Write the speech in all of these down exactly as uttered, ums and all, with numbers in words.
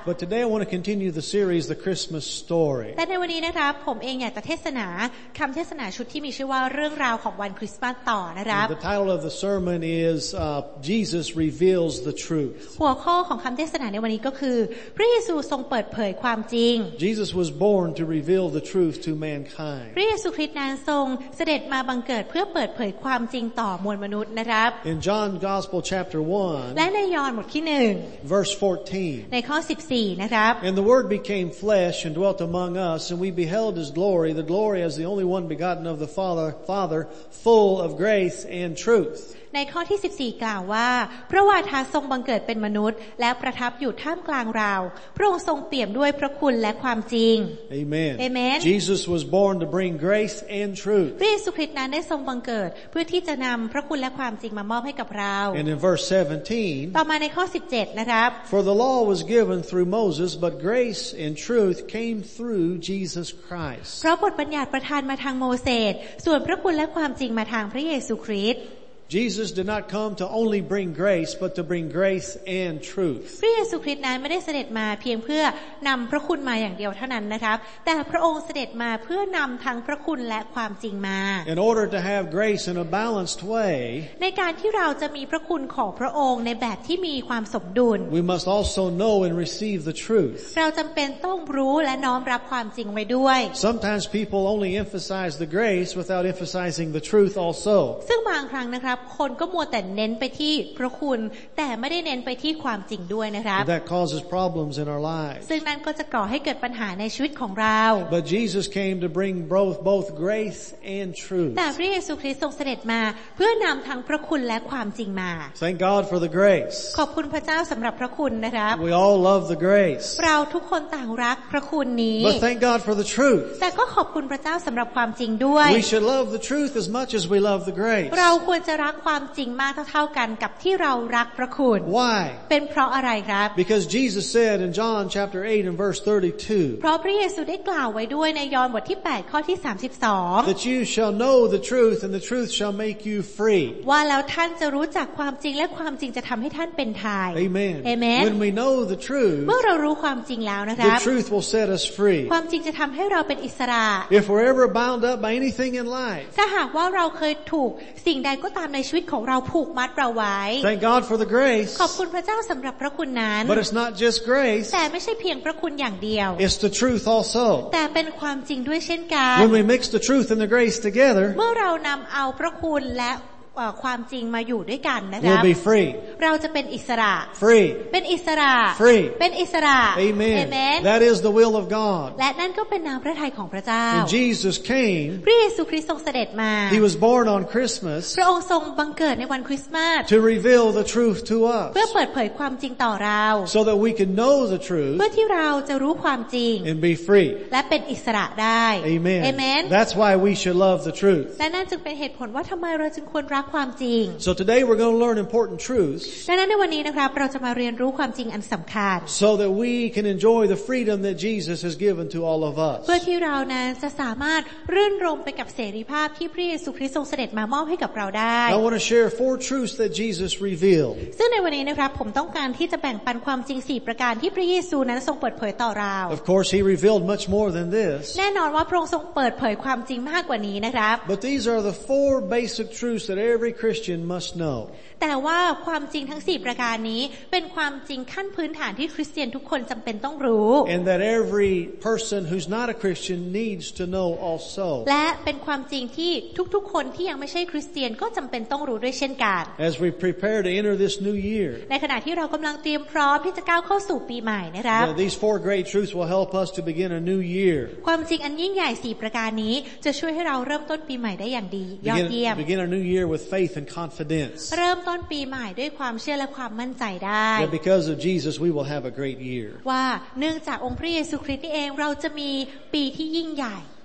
But today I want to continue the series, The Christmas Story. แต่ในวันนี้นะครับผมเองอยากจะเทศนาคำเทศนาชุดที่มีชื่อว่าเรื่องราวของวันคริสต์มาสต่อนะครับ The title of the sermon is uh, Jesus Reveals the Truth. หัวข้อของคำเทศนาในวันนี้ก็คือพระเยซูทรงเปิดเผยความจริง Jesus was born to reveal the truth to mankind. พระเยซูคริสต์นั้นทรงเสด็จมาบังเกิดเพื่อเปิดเผยความจริงต่อมวลมนุษย์นะครับ In John Gospel chapter one, และในยอห์นบทที่หนึ่ง verse fourteen, ในข้อสิบสี่นะครับ And the Word became flesh and dwelt among us, and we beheld His glory, the glory as the only one begotten of the Father, Father, full of grace and truth. ในข้อที่สิบสี่กล่าวว่าพระวาทาทรงบังเกิดเป็นมนุษย์และประทับอยู่ท่ามกลางเราพระองค์ทรงเปี่ยมด้วยพระคุณและความจริง Amen. Amen. Jesus was born to bring grace and truth. พระเยซูคริสต์นั้นได้ทรงบังเกิดเพื่อที่จะนำพระคุณและความจริงมามอบให้กับเรา And in verse seventeen, ต่อมาในข้อสิบเจ็ดนะครับ For the law was given through Moses, but grace and truth came through Jesus Christ. เพราะบทบัญญัติประทานมาทางโมเสสส่วนพระคุณและความจริงมาทางพระเยซูคริสต์ Jesus did not come to only bring grace, but to bring grace and truth. พระเยซูคริสต์นั้นไม่ได้เสด็จมาเพียงเพื่อนำพระคุณมาอย่างเดียวเท่านั้นนะครับแต่พระองค์เสด็จมาเพื่อนำทั้งพระคุณและความจริงมา In order to have grace in a balanced way, ในการที่เราจะมีพระคุณของพระองค์ในแบบที่มีความสมดุล we must also know and receive the truth. เราจำเป็นต้องรู้และน้อมรับความจริงไว้ด้วย Sometimes people only emphasize the grace without emphasizing the truth also. ซึ่งบางครั้งนะครับคนก็มัวแต่เน้นไปที่พระคุณแต่ไม่ได้เน้นไปที่ความจริงด้วยนะครับ That causes problems in our lives. ซึ่งนั้นก็จะก่อให้เกิดปัญหาในชีวิตของเรา But Jesus came to bring both both grace and truth. แต่พระเยซูคริสต์ทรงเสด็จมาเพื่อนำทั้งพระคุณและความจริงมา Thank God for the grace. ขอบคุณพระเจ้าสำหรับพระคุณนะครับ We all love the grace. เราทุกคนต่างรักพระคุณนี้ But thank God for the truth. แต่ก็ขอบคุณพระเจ้าสำหรับความจริงด้วย We should love the truth as much as we love the grace. เราควรจะรักความจริงมากเท่าๆกันกับที่เรารักพระคุณ Why? เป็นเพราะอะไรครับ Because Jesus said in John chapter eight and verse thirty-two, เพราะพระเยซูได้กล่าวไว้ด้วยในยอห์นบทที่แปดข้อที่สามสิบสอง that you shall know the truth and the truth shall make you free. ว่าแล้วท่านจะรู้จักความจริงและความจริงจะทำให้ท่านเป็นไทย Amen. Amen. When we know the truth, เมื่อเรารู้ความจริงแล้วนะครับ the truth will set us free. ความจริงจะทำให้เราเป็นอิสระ If we're ever bound up by anything in life, ถ้าหากว่าเราเคยถูกสิ่งใดก็ตามในชีวิตของเราผูกมัดเราไว้ thank God for the grace. ขอบคุณพระเจ้าสำหรับพระคุณนั้น But it's not just grace, แต่ไม่ใช่เพียงพระคุณอย่างเดียว it's the truth also. แต่เป็นความจริงด้วยเช่นกัน When we mix the truth and the grace together, เมื่อเรานำเอาพระคุณและความจริงมาอยู่ด้วยกันนะครับ we'll be free. เราจะเป็นอิสระ Free. เป็นอิสระ Free. เป็นอิสระ Amen. Amen. That is the will of God. และนั่นก็เป็นน้ำพระทัยของพระเจ้า When Jesus came, พระเยซูคริสต์ทรงเสด็จมา He was born on Christmas พระองค์ทรงบังเกิดในวันคริสต์มาส to reveal the truth to เพื่อ us เปิดเผยความจริงต่อเรา so that we can know the truth เพื่อที่เราจะรู้ความจริง and be free. และเป็นอิสระได้ Amen. Amen. That's why we should love the truth. และนั่นจึงเป็นเหตุผลว่าทำไมเราจึงควรรักความจริง So today we're going to learn important truths ดังนั้นในวันนี้นะครับเราจะมาเรียนรู้ความจริงอันสำคัญ so that we can enjoy the freedom that Jesus has given to all of us. เพื่อที่เรานั้นจะสามารถรื่นรมไปกับเสรีภาพที่พระเยซูคริสต์ทรงเสด็จมามอบให้กับเราได้ I want to share four truths that Jesus revealed. ซึ่งในวันนี้นะครับผมต้องการที่จะแบ่งปันความจริงสี่ประการที่พระเยซูนั้นทรงเปิดเผยต่อเรา Of course, He revealed much more than this. แน่นอนว่าพระองค์ทรงเปิดเผยความจริงมากกว่านี้นะครับ But these are the four basic truths that every Christian must know. แต่ว่าความจริงทั้งสี่ประการนี้เป็นความจริงขั้นพื้นฐานที่คริสเตียนทุกคนจำเป็นต้องรู้ And that every person who's not a Christian needs to know also. และเป็นความจริงที่ทุกๆคนที่ยังไม่ใช่คริสเตียนก็จำเป็นต้องรู้ด้วยเช่นกัน As we prepare to enter this new year, ในขณะที่เรากำลังเตรียมพร้อมที่จะก้าวเข้าสู่ปีใหม่นะครับ these four great truths will help us to begin a new year. ความจริงอันยิ่งใหญ่สี่ประการนี้จะช่วยให้เราเริ่มต้นปีใหม่ได้อย่างดียอด Begin, เยี่ยม begin our new year with faith and confidence. เริ่มต้นปีใหม่ด้วยความเชื่อและความมั่นใจได้ That because of Jesus, we will have a great year. ว่าเนื่องจากองค์พระเยซูคริสต์นี่เองเราจะมีปีที่ยิ่งใหญ่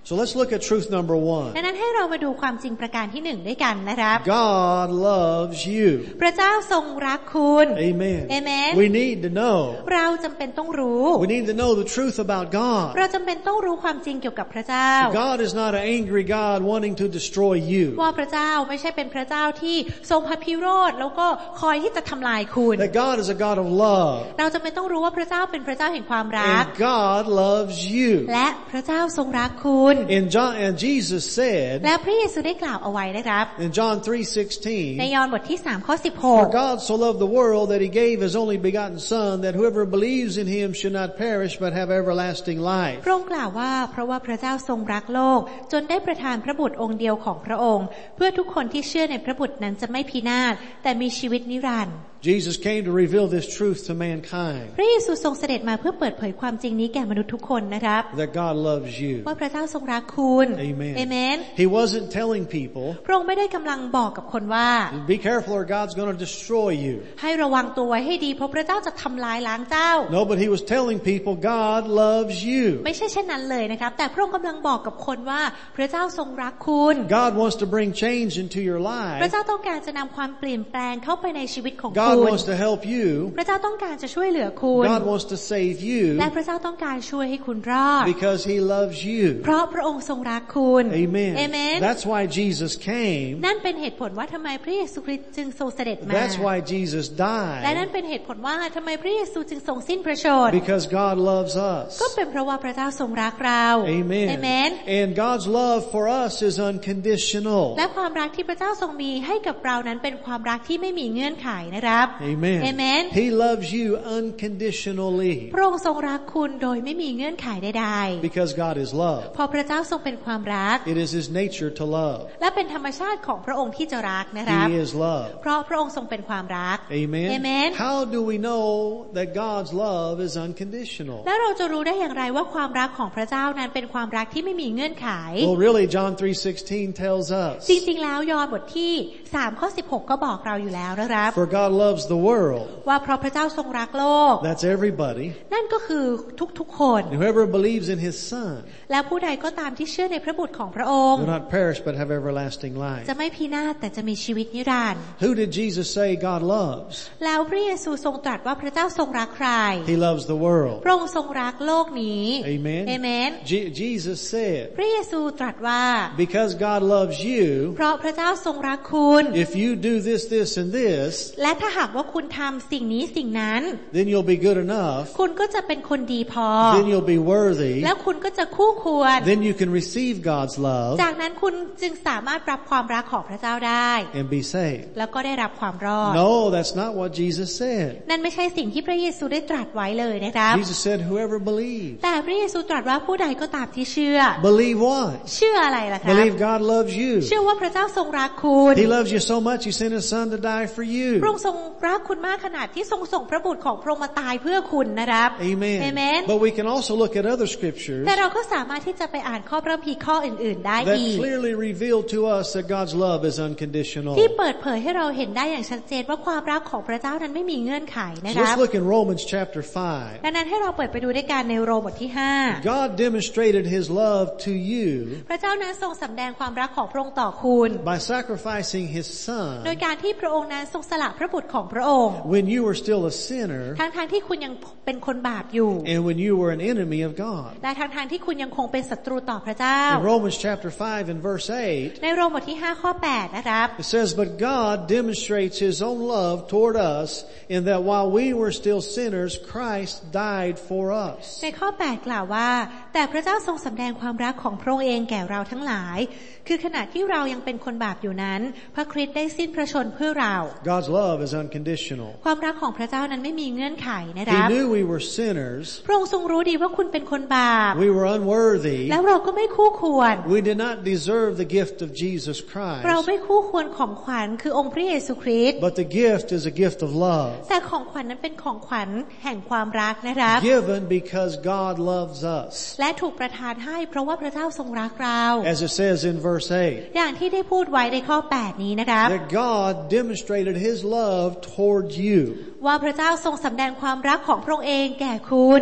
So let's look at truth number one. ดังนั้นให้เรามาดูความจริงประการที่หนึ่งด้วยกันนะครับ God loves you. พระเจ้าทรงรักคุณ Amen. Amen. We need to know. เราจำเป็นต้องรู้ We need to know the truth about God. เราจำเป็นต้องรู้ความจริงเกี่ยวกับพระเจ้า God is not an angry God wanting to destroy you. ว่าพระเจ้าไม่ใช่เป็นพระเจ้าที่ทรงพระพิโรธแล้วก็คอยที่จะทำลายคุณ That God is a God of love. เราจำเป็นต้องรู้ว่าพระเจ้าเป็นพระเจ้าแห่งความรัก And God loves you. และพระเจ้าทรงรักคุณ And John and Jesus said และพระเยซูได้กล่าวเอาไว้นะครับ in John three sixteen, ในยอห์นบทที่สามข้อสิบหก For God so loved the world that he gave his only begotten Son, that whoever believes in him should not perish but have everlasting life. พระองค์กล่าวว่าเพราะว่าพระเจ้าทรงรักโลกจนได้ประทานพระบุตรองค์เดียวของพระองค์เพื่อทุกคนที่เชื่อในพระบุตรนั้นจะไม่พินาศแต่มีชีวิตนิรันดร์ Jesus came to reveal this truth to mankind. พระเยซูทรงเสด็จมาเพื่อเปิดเผยความจริงนี้แก่มนุษย์ทุกคนนะครับ That God loves you. ว่าพระเจ้าทรงรักคุณ Amen. Amen. He wasn't telling people, พระองค์ไม่ได้กำลังบอกกับคนว่า be careful or God's going to destroy you. ให้ระวังตัวไว้ให้ดีเพราะพระเจ้าจะทำลายล้างเจ้า No, but he was telling people God loves you. ไม่ใช่เช่นนั้นเลยนะครับแต่พระองค์กำลังบอกกับคนว่าพระเจ้าทรงรักคุณ God wants to bring change into your พระ life. เจ้าต้องการจะนำความเปลี่ยนแปลงเข้าไปในชีวิตของ God คุณ wants to help you. พระเจ้าต้องการจะช่วยเหลือคุณ God wants to save และ you พระเจ้าต้องการช่วยให้คุณรอด because he loves you. เพราะพระองค์ทรงรักคุณ Amen. Amen. That's why Jesus came. นั่นเป็นเหตุผลว่าทำไมพระเยซูคริสต์จึงทรงเสด็จมา That's why Jesus และนั่น died. เป็นเหตุผลว่าทำไมพระเยซูจึงทรงสิ้นพระชนม์ Because God loves ก็ us. เป็นเพราะว่าพระเจ้าทรงรักเรา Amen. Amen. And God's love for us is unconditional. และความรักที่พระเจ้าทรงมีให้กับเรานั้นเป็นความรักที่ไม่มีเงื่อนไขนะครับ Amen. Amen. He loves you unconditionally พระองค์ทรงรักคุณโดยไม่มีเงื่อนไขใด because God is love. ๆเพราะพระเจ้าทรงเป็นความรัก It is his nature to love. และเป็นธรรมชาติของพระองค์ที่จะรักนะครับ He is love. เพราะพระองค์ทรงเป็นความรัก Amen. Amen. How do we know that God's love is unconditional? และเราจะรู้ได้อย่างไรว่าความรักของพระเจ้านั้นเป็นความรักที่ไม่มีเงื่อนไข Well, really, John three sixteen tells us. จริงๆแล้วยอห์นบทที่สามข้อสิบหกก็บอกเราอยู่แล้วนะครับ For God loves the world. ว่าเพราะพระเจ้าทรงรักโลก That's everybody. นั่นก็คือทุกๆคน And whoever believes in his Son และผู้ใดก็ตามที่เชื่อในพระบุตรของพระองค์ will not perish but have everlasting life. จะไม่พินาศแต่จะมีชีวิตนิรันดร์ Who did Jesus say God loves? แล้วพระเยซูทรงตรัสว่าพระเจ้าทรงรักใคร He loves the world. พระองค์ทรงรักโลกนี้ Amen. Amen. Je- Jesus said, พระเยซูตรัสว่า because God loves you, เพราะพระเจ้าทรงรักคุณ if you do this, this, and this, และถ้าหากว่าคุณทำสิ่งนี้สิ่งนั้น then you'll be good enough. คุณก็จะเป็นคนดีพอ Then you'll be worthy. แล้วคุณก็จะคู่ควร Then you can receive God's love จากนั้นคุณจึงสามารถรับความรักของพระเจ้าได้ and be saved. แล้วก็ได้รับความรอด No, that's not what Jesus said. นั่นไม่ใช่สิ่งที่พระเยซูได้ตรัสไว้เลยนะครับ Jesus said, whoever believes. แต่พระเยซูตรัสว่าผู้ใดก็ตามที่เชื่อ Believe what? เชื่ออะไรล่ะครับ Believe God loves you. เชื่อว่าพระเจ้าทรงรักคุณ He loves you so much, He sent His Son to die for พระอง you. ค์ทรงรักคุณมากขนาดที่ทรงส่งพระบุตรของพระองค์มาตายเพื่อคุณนะครับ Amen. Amen. But we can also look at other scriptures แต่เราก็สามารถที่จะไปอ่านข้อพระคัมภีร์ข้ออื่นๆได้ that อีก clearly reveal to us that God's love is unconditional. ที่เปิดเผยให้เราเห็นได้อย่างชัดเจนว่าความรักของพระเจ้านั้นไม่มีเงื่อนไขนะ So ครับ let's look in Romans chapter five. ดังนั้นให้เราเปิดไปดูด้วยกันในโรมบทที่ห้า God demonstrated His love to you พระเจ้านั้นทรงสำแดงความรักของพระองค์ต่อคุณ by sacrificing His โดย Son การที่พระองค์นั้นทรงสละพระบุตรของพระองค์ when you were still a sinner ทั้งๆที่คุณยังเป็นคนบาปอยู่ and when you were an enemy of God. และทั้งๆที่คุณยังคงเป็นศัตรูต่อพระเจ้า In Romans chapter five and verse eight, ในโรมบทที่ห้าข้อแปดนะครับ it says, But God demonstrates His own love toward us in that while we were still sinners, Christ died for us. ในข้อแปดกล่าวว่าแต่พระเจ้าทรงสำแดงความรักของพระองค์เองแก่เราทั้งหลายคือขณะที่เรายังเป็นคนบาปอยู่นั้นพระคริสต์ได้สิ้นพระชนม์เพื่อเรา God's love is unconditional. ความรักของพระเจ้านั้นไม่มีเงื่อนไขนะครับ He knew we were sinners. พระองค์ทรงรู้ดีว่าคุณเป็นคนบาป We were unworthy. แล้วเราก็ไม่คู่ควร We did not deserve the gift of Jesus เรา Christ. ไม่คู่ควรของขวัญคือองค์พระเยซูคริสต์ But the gift is a gift of love. แต่ของขวัญนั้นเป็นของขวัญแห่งความรักนะครับ Given because God loves us. และถูกประทานให้เพราะว่าพระเจ้าทรงรักเรา As it says in verse eight. อย่างที่ได้พูดไว้ในข้อแปดนี้นะครับ That God demonstrated His love toward you. ว่าพระเจ้าทรงสำแดงความรักของพระองค์เองแก่คุณ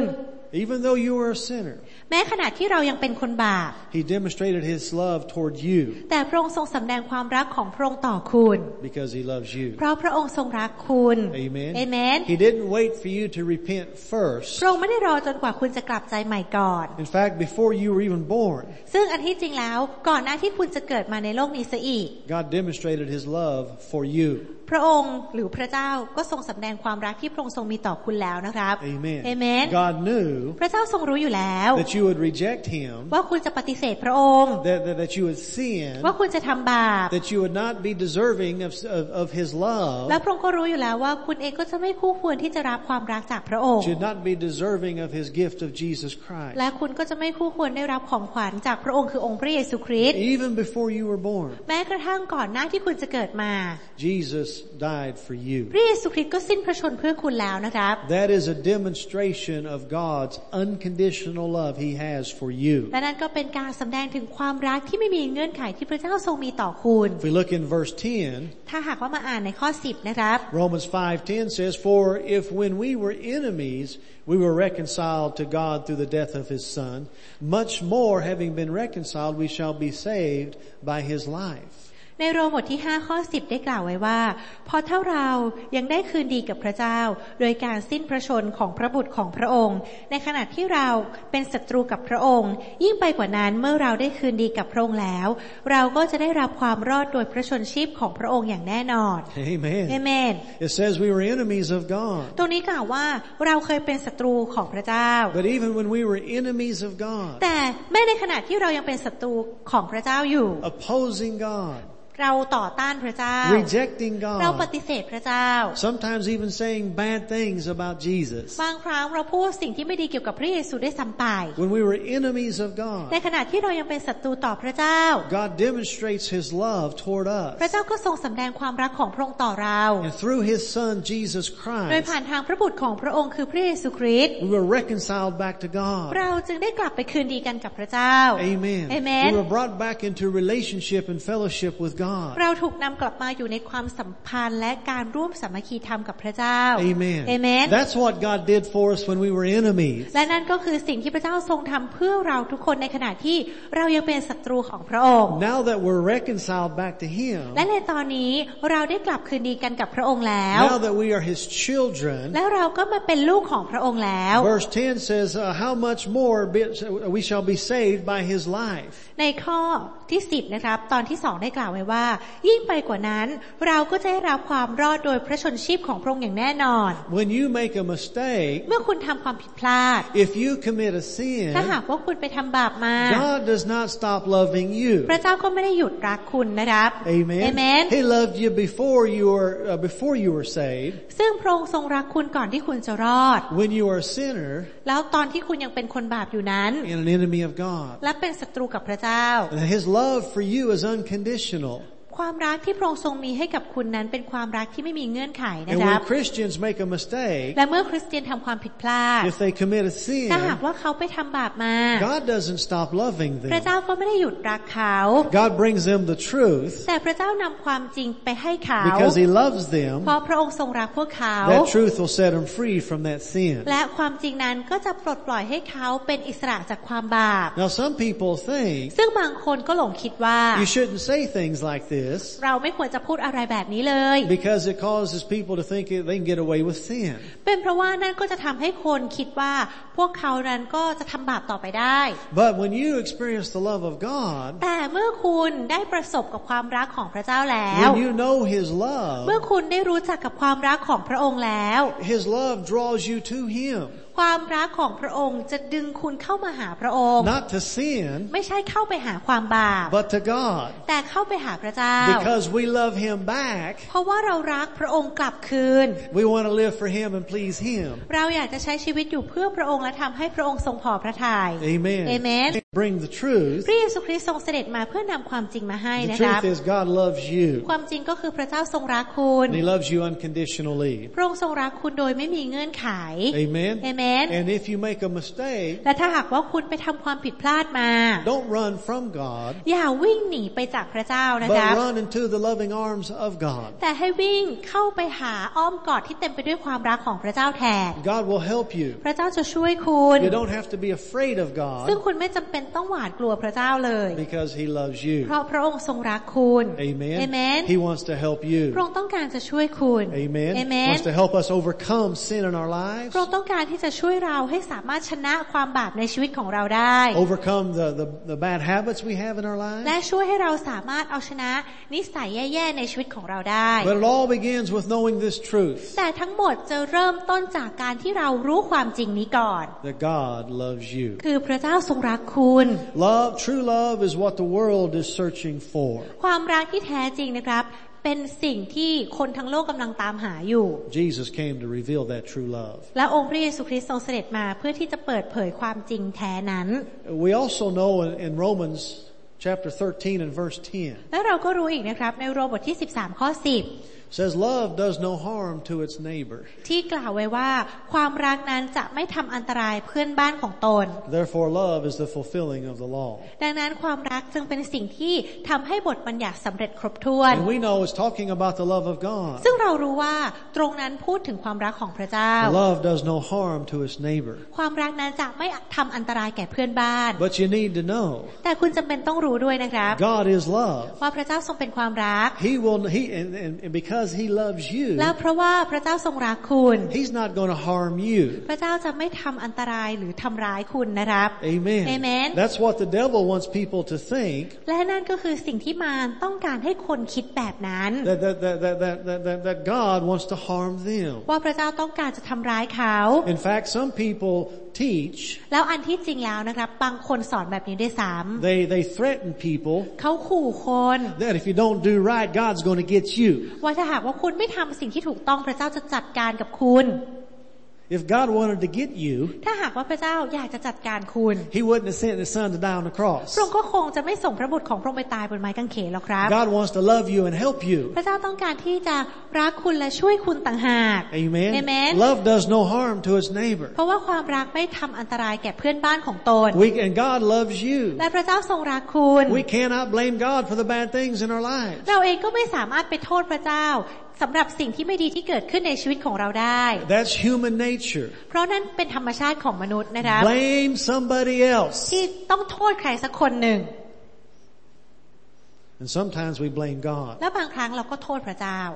Even though you were a sinner, แม้ขณะที่เรายังเป็นคนบาป He demonstrated His love toward you แต่พระองค์ทรงสำแดงความรักของพระองค์ต่อคุณ because He loves you. เพราะพระองค์ทรงรักคุณ Amen. Amen. He didn't wait for you to repent first. พระองค์ไม่ได้รอจนกว่าคุณจะกลับใจใหม่ก่อน In fact, before you were even born, ซึ่งอันที่จริงแล้วก่อนหน้าที่คุณจะเกิดมาในโลกนี้เสียอีก God demonstrated His love for you. พระองค์หรือพระเจ้าก็ทรงสำแดงความรักที่พระองค์ทรงมีต่อคุณแล้วนะครับ Amen. Amen. God knew พระเจ้าทรงรู้อยู่แล้ว that you would reject Him, ว่าคุณจะปฏิเสธพระองค์ that, that, that you would sin, ว่าคุณจะทำบาป that you would not be deserving of, of, of His love, และพระองค์ก็รู้อยู่แล้วว่าคุณเองก็จะไม่คู่ควรที่จะรับความรักจากพระองค์ should not be deserving of His gift of Jesus Christ. และคุณก็จะไม่คู่ควรได้รับของขวัญจากพระองค์คือองค์พระเยซูคริสต์ Even before you were born, แม้กระทั่งก่อนหน้าที่คุณจะเกิดมา Jesus died for you. พระเยซูคริสต์ก็สิ้นพระชนม์เพื่อคุณแล้วนะครับ That is a demonstration of God's unconditional love He has for you. และนั่นก็เป็นการแสดงถึงความรักที่ไม่มีเงื่อนไขที่พระเจ้าทรงมีต่อคุณ If we look in verse ten, ถ้าหากว่ามาอ่านในข้อสิบนะครับ Romans five ten says, For if when we were enemies, we were reconciled to God through the death of His Son, much more having been reconciled, we shall be saved by His life. ในโรมบทที่ห้าข้อสิบได้กล่าวไว้ว่าเพราะถ้าเรายังได้คืนดีกับพระเจ้าโดยการสิ้นพระชนม์ของพระบุตรของพระองค์ในขณะที่เราเป็นศัตรูกับพระองค์ยิ่งไปกว่านั้นเมื่อเราได้คืนดีกับพระองค์แล้วเราก็จะได้รับความรอดโดยพระชนชีพของพระองค์อย่างแน่นอน Amen. Amen. It says we were enemies of God. ตรงนี้กล่าวว่าเราเคยเป็นศัตรูของพระเจ้า But even when we were enemies of God, แต่แม้ในขณะที่เรายังเป็นศัตรูของพระเจ้าอยู่ opposing God, เราต่อต้านพระเจ้า rejecting เราป God, ฏิเสธพระเจ้า sometimes even saying bad things about Jesus. บางครั้งเราพูดสิ่งที่ไม่ดีเกี่ยวกับพระเยซูได้ซ้ำไป When we were enemies of ใน God, ขณะที่เรายังเป็นศัตรูต่อพระเจ้า God demonstrates His love toward พระ us. เจ้าก็ทรงสำแดงความรักของพระองค์ต่อเรา And through His Son, Jesus โดย Christ, ผ่านทางพระบุตรของพระองค์คือพระเยซูคริสต์ we were reconciled back to God. เราจึงได้กลับไปคืนดีกันกับพระเจ้า Amen. Amen. We were brought back into relationship and fellowship with God. เราถูกนำกลับมาอยู่ในความสัมพันธ์และการร่วมสามัคคีธรรมกับพระเจ้า Amen. Amen. That's what God did for us when we were enemies. และนั่นก็คือสิ่งที่พระเจ้าทรงทำเพื่อเราทุกคนในขณะที่เรายังเป็นศัตรูของพระองค์ Now that we're reconciled back to Him, และในตอนนี้เราได้กลับคืนดีกันกับพระองค์แล้ว now that we are His children, แล้วเราก็มาเป็นลูกของพระองค์แล้ว verse ten says, uh, how much more be- we shall be saved by His life. ในข้อที่สิบนะครับตอนที่สองได้กล่าวไว้ว่ายิ่งไปกว่านั้นเราก็จะได้รับความรอดโดยพระชนชีพของพระองค์อย่างแน่นอน When you make a mistake, เมื่อคุณทำความผิดพลาด if you commit a ถ้า sin, หากว่าคุณไปทำบาปมา God does not stop loving you. พระเจ้าก็ไม่ได้หยุดรักคุณนะครับ Amen. Amen. He loved you before you were uh, before you were saved. ซึ่งพระองค์ทรงรักคุณก่อนที่คุณจะรอด When you were a sinner แล้วตอนที่คุณยังเป็นคนบาปอยู่นั้น and an enemy of God. และเป็นศัตรูกับพระเจ้า And His love for you is unconditional. ความรักที่พระองค์ทรงมีให้กับคุณนั้นเป็นความรักที่ไม่มีเงื่อนไขนะ And ครับ when Christians make a mistake, และเมื่อคริสเตียนทำความผิดพลาด if they commit a ถ้าหาก sin, ว่าเขาไปทำบาปมา God doesn't stop loving พระ them. เจ้าก็ไม่ได้หยุดรักเขา God brings them the truth แต่พระเจ้านำความจริงไปให้เขา because He loves them. เพราะพระองค์ทรงรักพวกเขา That truth will set them free from that sin. และความจริงนั้นก็จะปลดปล่อยให้เขาเป็นอิสระจากความบาป Now some people think ซึ่งบางคนก็หลงคิดว่า you shouldn't say things like this เราไม่ควรจะพูดอะไรแบบนี้เลย because it causes people to think they can get away with sin. เป็นเพราะว่านั่นก็จะทำให้คนคิดว่าพวกเขานั้นก็จะทำบาปต่อไปได้ But when you experience the love of God, แต่เมื่อคุณได้ประสบกับความรักของพระเจ้าแล้ว when you know His เมื่อ love, คุณได้รู้จักกับความรักของพระองค์แล้ว His love draws you to Him, ความรักของพระองค์จะดึงคุณเข้ามาหาพระองค์ not to sin, ไม่ใช่เข้าไปหาความบาป but to God, แต่เข้าไปหาพระเจ้า because we love Him back. เพราะว่าเรารักพระองค์กลับคืน We want to live for Him and please Him. เราอยากจะใช้ชีวิตอยู่เพื่อพระองค์และทำให้พระองค์ทรงพอพระทัย Amen. Amen. Bring the truth. พระเยซูคริสต์ทรงเสด็จมาเพื่อนำความจริงมาให้ The นะครับ truth is God loves you, ความจริงก็คือพระเจ้าทรงรักคุณ and He loves you unconditionally. พระองค์ทรงรักคุณโดยไม่มีเงื่อนไข Amen. Amen. น And if you make a mistake, และถ้าหากว่าคุณไปทำความผิดพลาดมา don't run from God, อย่าวิ่งหนีไปจากพระเจ้านะครับ but run into the loving arms of God. แต่ให้วิ่งเข้าไปหาอ้อมกอดที่เต็มไปด้วยความรักของพระเจ้าแทน God will help you. พระเจ้าจะช่วยคุณ You don't have to be afraid of ซึ่ง God คุณไม่จำเป็นต้องหวาดกลัวพระเจ้าเลย because He loves you. เพราะพระองค์ทรงรักคุณ Amen. Amen. He wants to help พระอง you. ค์ต้องการจะช่วยคุณ Amen. Amen. Wants to help us overcome sin in our lives. พระองค์ต้องการที่จะช่วยเราให้สามารถชนะความบาปในชีวิตของเราได้ Overcome the, the, the bad habits we have in our และ lives. ช่วยให้เราสามารถเอาชนะนิสัยแย่ๆในชีวิตของเราได้ But it all begins with knowing this truth, แต่ทั้งหมดจะเริ่มต้นจากการที่เรารู้ความจริงนี้ก่อน that God loves you. คือพระเจ้าทรงรักคุณ Love, true love is what the world is searching for. ความรักที่แท้จริงนะครับเป็นสิ่งที่คนทั้งโลกกำลังตามหาอยู่ Jesus came to reveal that true love. และองค์พระเยซูคริสต์ทรงเสด็จมาเพื่อที่จะเปิดเผยความจริงแท้นั้น We also know in, in Romans chapter thirteen and verse ten, และเราก็รู้อีกนะครับในโรมบทที่สิบสามข้อสิบ says love does no harm to its neighbor. ที่กล่าวไว้ว่าความรักนั้นจะไม่ทำอันตรายเพื่อนบ้านของตน Therefore love is the fulfilling of the law. ดังนั้นความรักจึงเป็นสิ่งที่ทำให้บทบัญญัติสำเร็จครบถ้วน And we know it's talking about the love of God. ซึ่งเรารู้ว่าตรงนั้นพูดถึงความรักของพระเจ้า Love does no harm to its neighbor. ความรักนั้นจะไม่ทำอันตรายแก่เพื่อนบ้าน But you need to know, แต่คุณจำเป็นต้องรู้ด้วยนะครับ God is love. ว่าพระเจ้าทรงเป็นความรัก He will, he, and, and, and because He loves you, แล้วเพราะว่าพระเจ้าทรงรักคุณ He's not going to harm you. พระเจ้าจะไม่ทำอันตรายหรือทำร้ายคุณนะครับ Amen. Amen. That's what the devil wants people to think, และนั่นก็คือสิ่งที่มารต้องการให้คนคิดแบบนั้น that, that, that, that, that, that, that God wants to harm them. ว่าพระเจ้าต้องการจะทำร้ายเขา In fact, some people teach, แล้วอันที่จริงแล้วนะครับบางคนสอนแบบนี้ด้วยซ้ they, they threaten people ำเขาขู่คน that if you don't do right, God's going to get you. ว่าถ้าหากว่าคุณไม่ทำสิ่งที่ถูกต้องพระเจ้าจะจัดการกับคุณ If God wanted to get you, ถ้าหากว่าพระเจ้าอยากจะจัดการคุณ He wouldn't have sent His Son to die on the พระ cross. องค์ก็คงจะไม่ส่งพระบุตรของพระองค์ไปตายบนไม้กางเขนหรอกครับ God wants to love you and help you. พระเจ้าต้องการที่จะรักคุณและช่วยคุณต่างหาก Amen. Amen. Love does no harm to its neighbor. เพราะว่าความรักไม่ทำอันตรายแก่เพื่อนบ้านของตน We, and God loves you. และพระเจ้าทรงรักคุณ We cannot blame God for the bad things in our lives. เราเองก็ไม่สามารถไปโทษพระเจ้าสำหรับสิ่งที่ไม่ดีที่เกิดขึ้นในชีวิตของเราได้ That's human nature. เพราะนั่นเป็นธรรมชาติของมนุษย์นะครับ Blame somebody else. ที่ต้องโทษใครสักคนหนึ่ง And sometimes we blame God. แล้วบางครั้งเราก็โทษพระเจ้า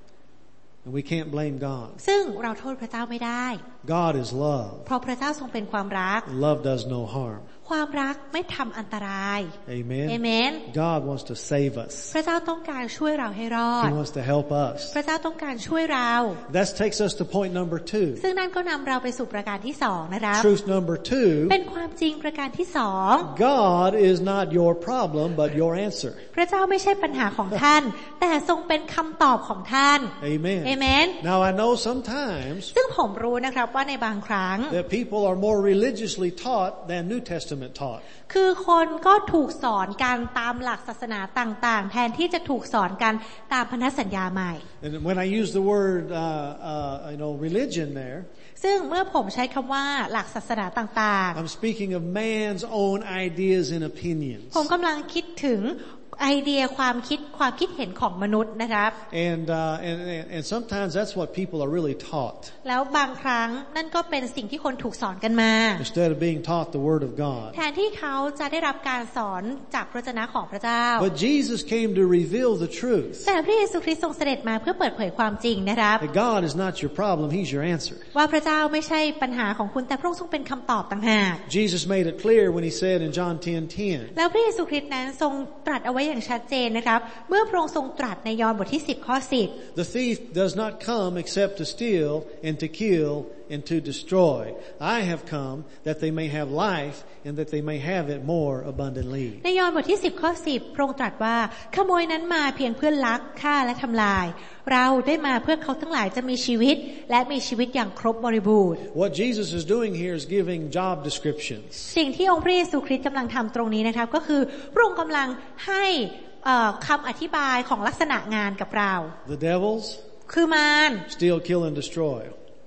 And we can't blame God. ซึ่งเราโทษพระเจ้าไม่ได้ God is love. เพราะพระเจ้าทรงเป็นความรัก And love does no harm. ความรักไม่ทำอันตราย Amen. Amen. God wants to save us. พระเจ้าต้องการช่วยเราให้รอ He ด wants to help us. พระเจ้าต้องการช่วยเรา That takes us to point number two. ซึ่งนั่นก็นำเราไปสู่ประการที่สองนะครับ Truth number two. เป็นความจริงประการที่สอง God is not your problem, but your answer. พระเจ้าไม่ใช่ปัญหาของท่าน แต่ทรงเป็นคำตอบของท่าน Amen. Amen. Now I know sometimes ซึ่งผมรู้นะครับว่าในบางครั้ง that people are more religiously taught than New Testament taught. คือคนก็ถูกสอนกันตามหลักศาสนาต่างๆแทนที่จะถูกสอนกันตามพันธสัญญาใหม่ And when I use the word, uh, uh, you know, religion there, ซึ่งเมื่อผมใช้คำว่าหลักศาสนาต่าง I'm speaking of man's own ideas and opinions. ๆผมกำลังคิดถึงไอเดียความคิดความคิดเห็นของมนุษย์นะครับ And, uh, and, and sometimes that's what people are really taught. แล้วบางครั้งนั่นก็เป็นสิ่งที่คนถูกสอนกันมา Instead of being taught the Word of God. แทนที่เขาจะได้รับการสอนจากพระวจนะของพระเจ้า But Jesus came to reveal the truth. แต่พระเยซูคริสต์ทรงเสด็จมาเพื่อเปิดเผยความจริงนะครับ That God is not your problem, He's your answer. ว่าพระเจ้าไม่ใช่ปัญหาของคุณแต่พระองค์ทรงเป็นคำตอบต่างหาก Jesus made it clear when He said in John ten ten. แล้วพระเยซูคริสต์นั้นทรงตรัสเอาไว้อย่างชัดเจนนะครับเมื่อพระองค์ทรงตรัสในยอห์นบทที่สิบข้อสิบ The thief does not come except to steal and to kill and to destroy. I have come that they may have life and that they may have it more abundantly. ในยอห์นบทที่สิบข้อสิบพระองค์ตรัสว่าขโมยนั้นมาเพียงเพื่อลักฆ่าและทำลายเราได้มาเพื่อเขาทั้งหลายจะมีชีวิตและมีชีวิตอย่างครบบริบูรณ์ What Jesus is doing here is giving job descriptions. สิ่งที่องค์พระเยซูคริสต์กำลังทำตรงนี้นะครับก็คือพระองค์กำลังให้คำอธิบายของลักษณะงานกับเรา The devils คือมาร steal, kill, and destroy.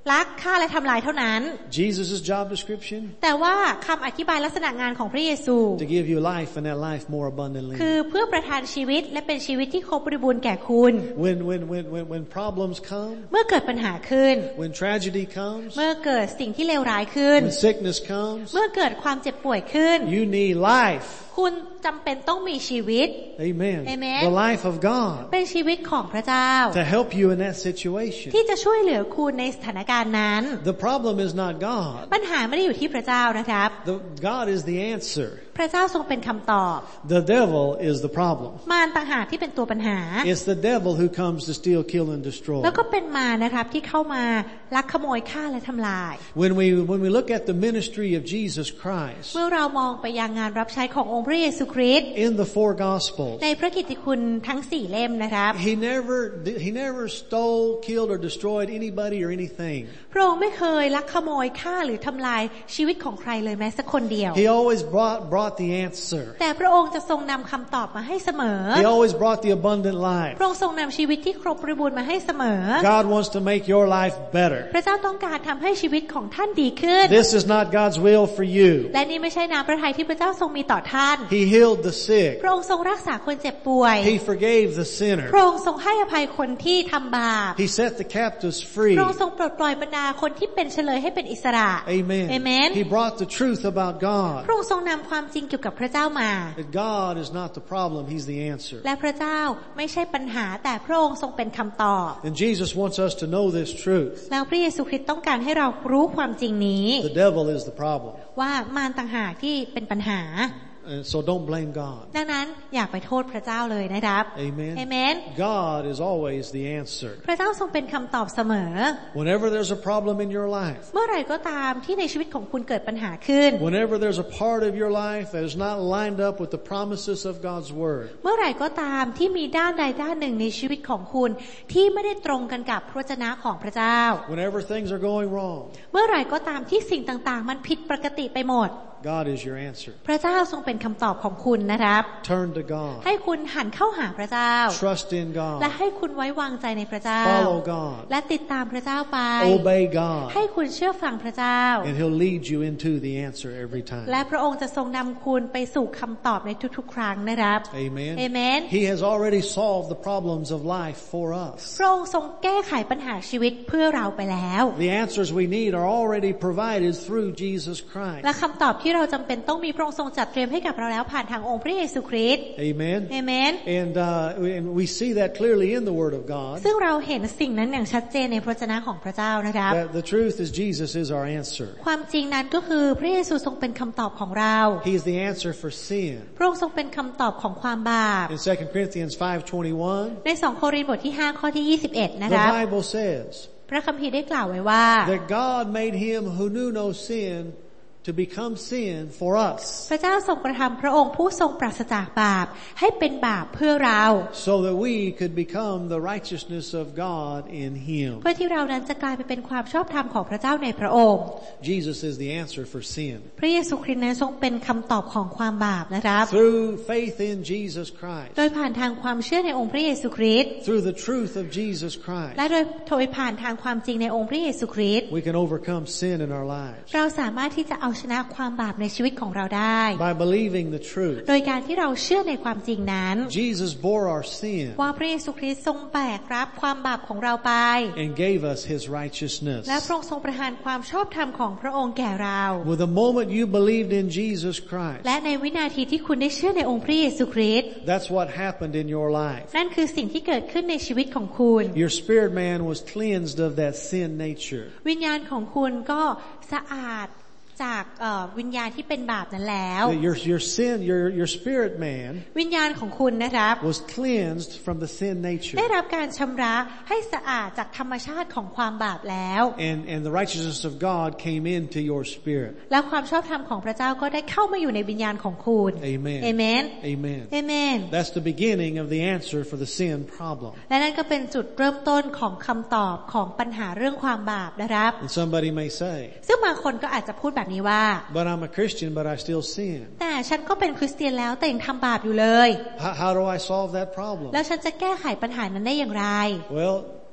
ลักฆ่าและทำลายเท่านั้น Jesus' job description แต่ว่าคำอธิบายลักษณะงานของพระเยซู to give you life and that life more abundantly คือเพื่อประทานชีวิตและเป็นชีวิตที่ครบบริบูรณ์แก่คุณ when when when when when problems come เมื่อเกิดปัญหาขึ้น when tragedy comes เมื่อเกิดสิ่งที่เลวร้ายขึ้น when sickness comes เมื่อเกิดความเจ็บป่วยขึ้น you need life คุณจำเป็นต้องมีชีวิต Amen. Amen. The life of God เป็นชีวิตของพระเจ้า to help you in that situation ที่จะช่วยเหลือคุณในสถานการณ์นั้น The problem is not God ปัญหาไม่ได้อยู่ที่พระเจ้านะครับ the, God is the answer พระเจ้าทรงเป็นคำตอบ The devil is the problem มารต่างหากที่เป็นตัวปัญหา It's the devil who comes to steal, kill and destroy แล้วก็เป็นมารนะครับที่เข้ามาลักขโมยฆ่าและทำลาย When we when we look at the ministry of Jesus Christ เมื่อเรามองไปยังงานรับใช้ขององค์พระเยซูคริสต์ in the four gospels ในพระกิตติคุณทั้งสี่เล่มนะครับ He never he never stole, killed or destroyed anybody or anything พระองค์ไม่เคยลักขโมยฆ่าหรือทำลายชีวิตของใครเลยแม้สักคนเดียว He always brought brought the answer แต่พระองค์จะทรงนำคำตอบมาให้เสมอ He always brought the abundant life พระองค์ทรงนำชีวิตที่ครบบริบูรณ์มาให้เสมอ God wants to make your life better พระเจ้าต้องการทำให้ชีวิตของท่านดีขึ้น This is not God's will for you และนี่ไม่ใช่น้ำพระทัยที่พระเจ้าทรงมีต่อท่าน He healed the sick พระองค์ทรงรักษาคนเจ็บป่วย He forgave the sinner พระองค์ทรงให้อภัยคนที่ทำบาป He set the captives free พระองค์ทรงปลดปล่อยบรรดาคนที่เป็นเฉลยให้เป็นอิสระ Amen Amen He brought the truth about God พระองค์ทรงนำความจริงเกี่ยวกับพระเจ้ามา That God is not the problem He's the answer และพระเจ้าไม่ใช่ปัญหาแต่พระองค์ทรงเป็นคำตอบ And Jesus wants us to know this truth แล้วพระเยซูคริสต์ต้องการให้เรารู้ความจริงนี้ The devil is the problem ว่ามารต่างหากที่เป็นปัญหา And so don't blame God ดังนั้นอย่าไปโทษพระเจ้าเลยนะครับ Amen Amen God is always the answer พระเจ้าทรงเป็นคำตอบเสมอ Whenever there's a problem in your life เมื่อไหร่ก็ตามที่ในชีวิตของคุณเกิดปัญหาขึ้น Whenever there's a part of your life that is not lined up with the promises of God's word เมื่อไหร่ก็ตามที่มีด้านใดด้านหนึ่งในชีวิตของคุณที่ไม่ได้ตรงกันกับพระวจนะของพระเจ้า Whenever things are going wrong เมื่อไหร่ก็ตามที่สิ่งต่างๆมันผิดปกติไปหมด God is your answer พระเจ้าทรงเป็นคำตอบของคุณนะครับ Turn to God ให้คุณหันเข้าหาพระเจ้า Trust in God และให้คุณไว้วางใจในพระเจ้า Follow God และติดตามพระเจ้าไป Obey God ให้คุณเชื่อฟังพระเจ้า And He'll lead you into the answer every time และพระองค์จะทรงนำคุณไปสู่คำตอบในทุกๆครั้งนะครับ Amen Amen He has already solved the problems of life for us พระองค์ทรงแก้ไขปัญหาชีวิตเพื่อเราไปแล้ว The answers we need are already provided through Jesus Christ และคำตอบที่เราจำเป็นต้องมีพระองค์ทรงจัดเตรียมให้กับเราแล้วผ่านทางองค์พระเยซูคริสต์ Amen Amen And uh, and we see that clearly in the Word of God ซึ่งเราเห็นสิ่งนั้นอย่างชัดเจนในพระวจนะของพระเจ้านะครับ That the truth is Jesus is our answer ความจริงนั้นก็คือพระเยซูทรงเป็นคำตอบของเรา He is the answer for sin พระองค์ทรงเป็นคำตอบของความบาป In Second Corinthians five twenty-one ในสองโครินธ์บทที่ห้าข้อที่ยี่สิบเอ็ดนะค The รับ Bible says พระคัมภีร์ได้กล่าวไว้ว่า that God made Him who knew no sin to become sin for us พระเจ้าทรงกระทำพระองค์ผู้ทรงปราศจากบาปให้เป็นบาปเพื่อเรา so that we could become the righteousness of God in Him เพื่อที่เรานั้นจะกลายไปเป็นความชอบธรรมของพระเจ้าในพระองค์ Jesus is the answer for sin พระเยซูคริสต์นั้นทรงเป็นคำตอบของความบาปนะครับ through faith in Jesus Christ โดยผ่านทางความเชื่อในองค์พระเยซูคริสต์ through the truth of Jesus Christ และโดยโดยผ่านทางความจริงในองค์พระเยซูคริสต์ we can overcome sin in our lives เราสามารถที่จะเอาชนะความบาปในชีวิตของเราได้ by believing the truth โดยการที่เราเชื่อในความจริงนั้น Jesus bore our sin ว่าพระเยซูคริสต์ทรงแบกรับความบาปของเราไป and gave us His righteousness และพระองค์ทรงประทานความชอบธรรมของพระองค์แก่เรา with the moment you believed in Jesus Christ และในวินาทีที่คุณได้เชื่อในองค์พระเยซูคริสต์ that's what happened in your life นั่นคือสิ่งที่เกิดขึ้นในชีวิตของคุณ your spirit man was cleansed of that sin nature วิญญาณของคุณก็สะอาดจากวิญญาณที่เป็นบาปนั้นแล้ว your your sin your your spirit man วิญญาณของคุณนะครับ was cleansed from the sin nature ได้รับการชำระให้สะอาดจากธรรมชาติของความบาปแล้ว and and the righteousness of God came into your spirit และความชอบธรรมของพระเจ้าก็ได้เข้ามาอยู่ในวิญญาณของคุณ Amen Amen Amen Amen That's the beginning of the answer for the sin problem และนั่นก็เป็นจุดเริ่มต้นของคำตอบของปัญหาเรื่องความบาปนะครับ and somebody may say ซึ่งบางคนก็อาจจะพูดแบบนี้ว่า but I'm a Christian but I still sin แต่ฉันก็เป็นคริสเตียนแล้วแต่ยังทำบาปอยู่เลย how, how do I solve that problem แล้วฉันจะแก้ไขปัญหานั้นได้อย่างไร well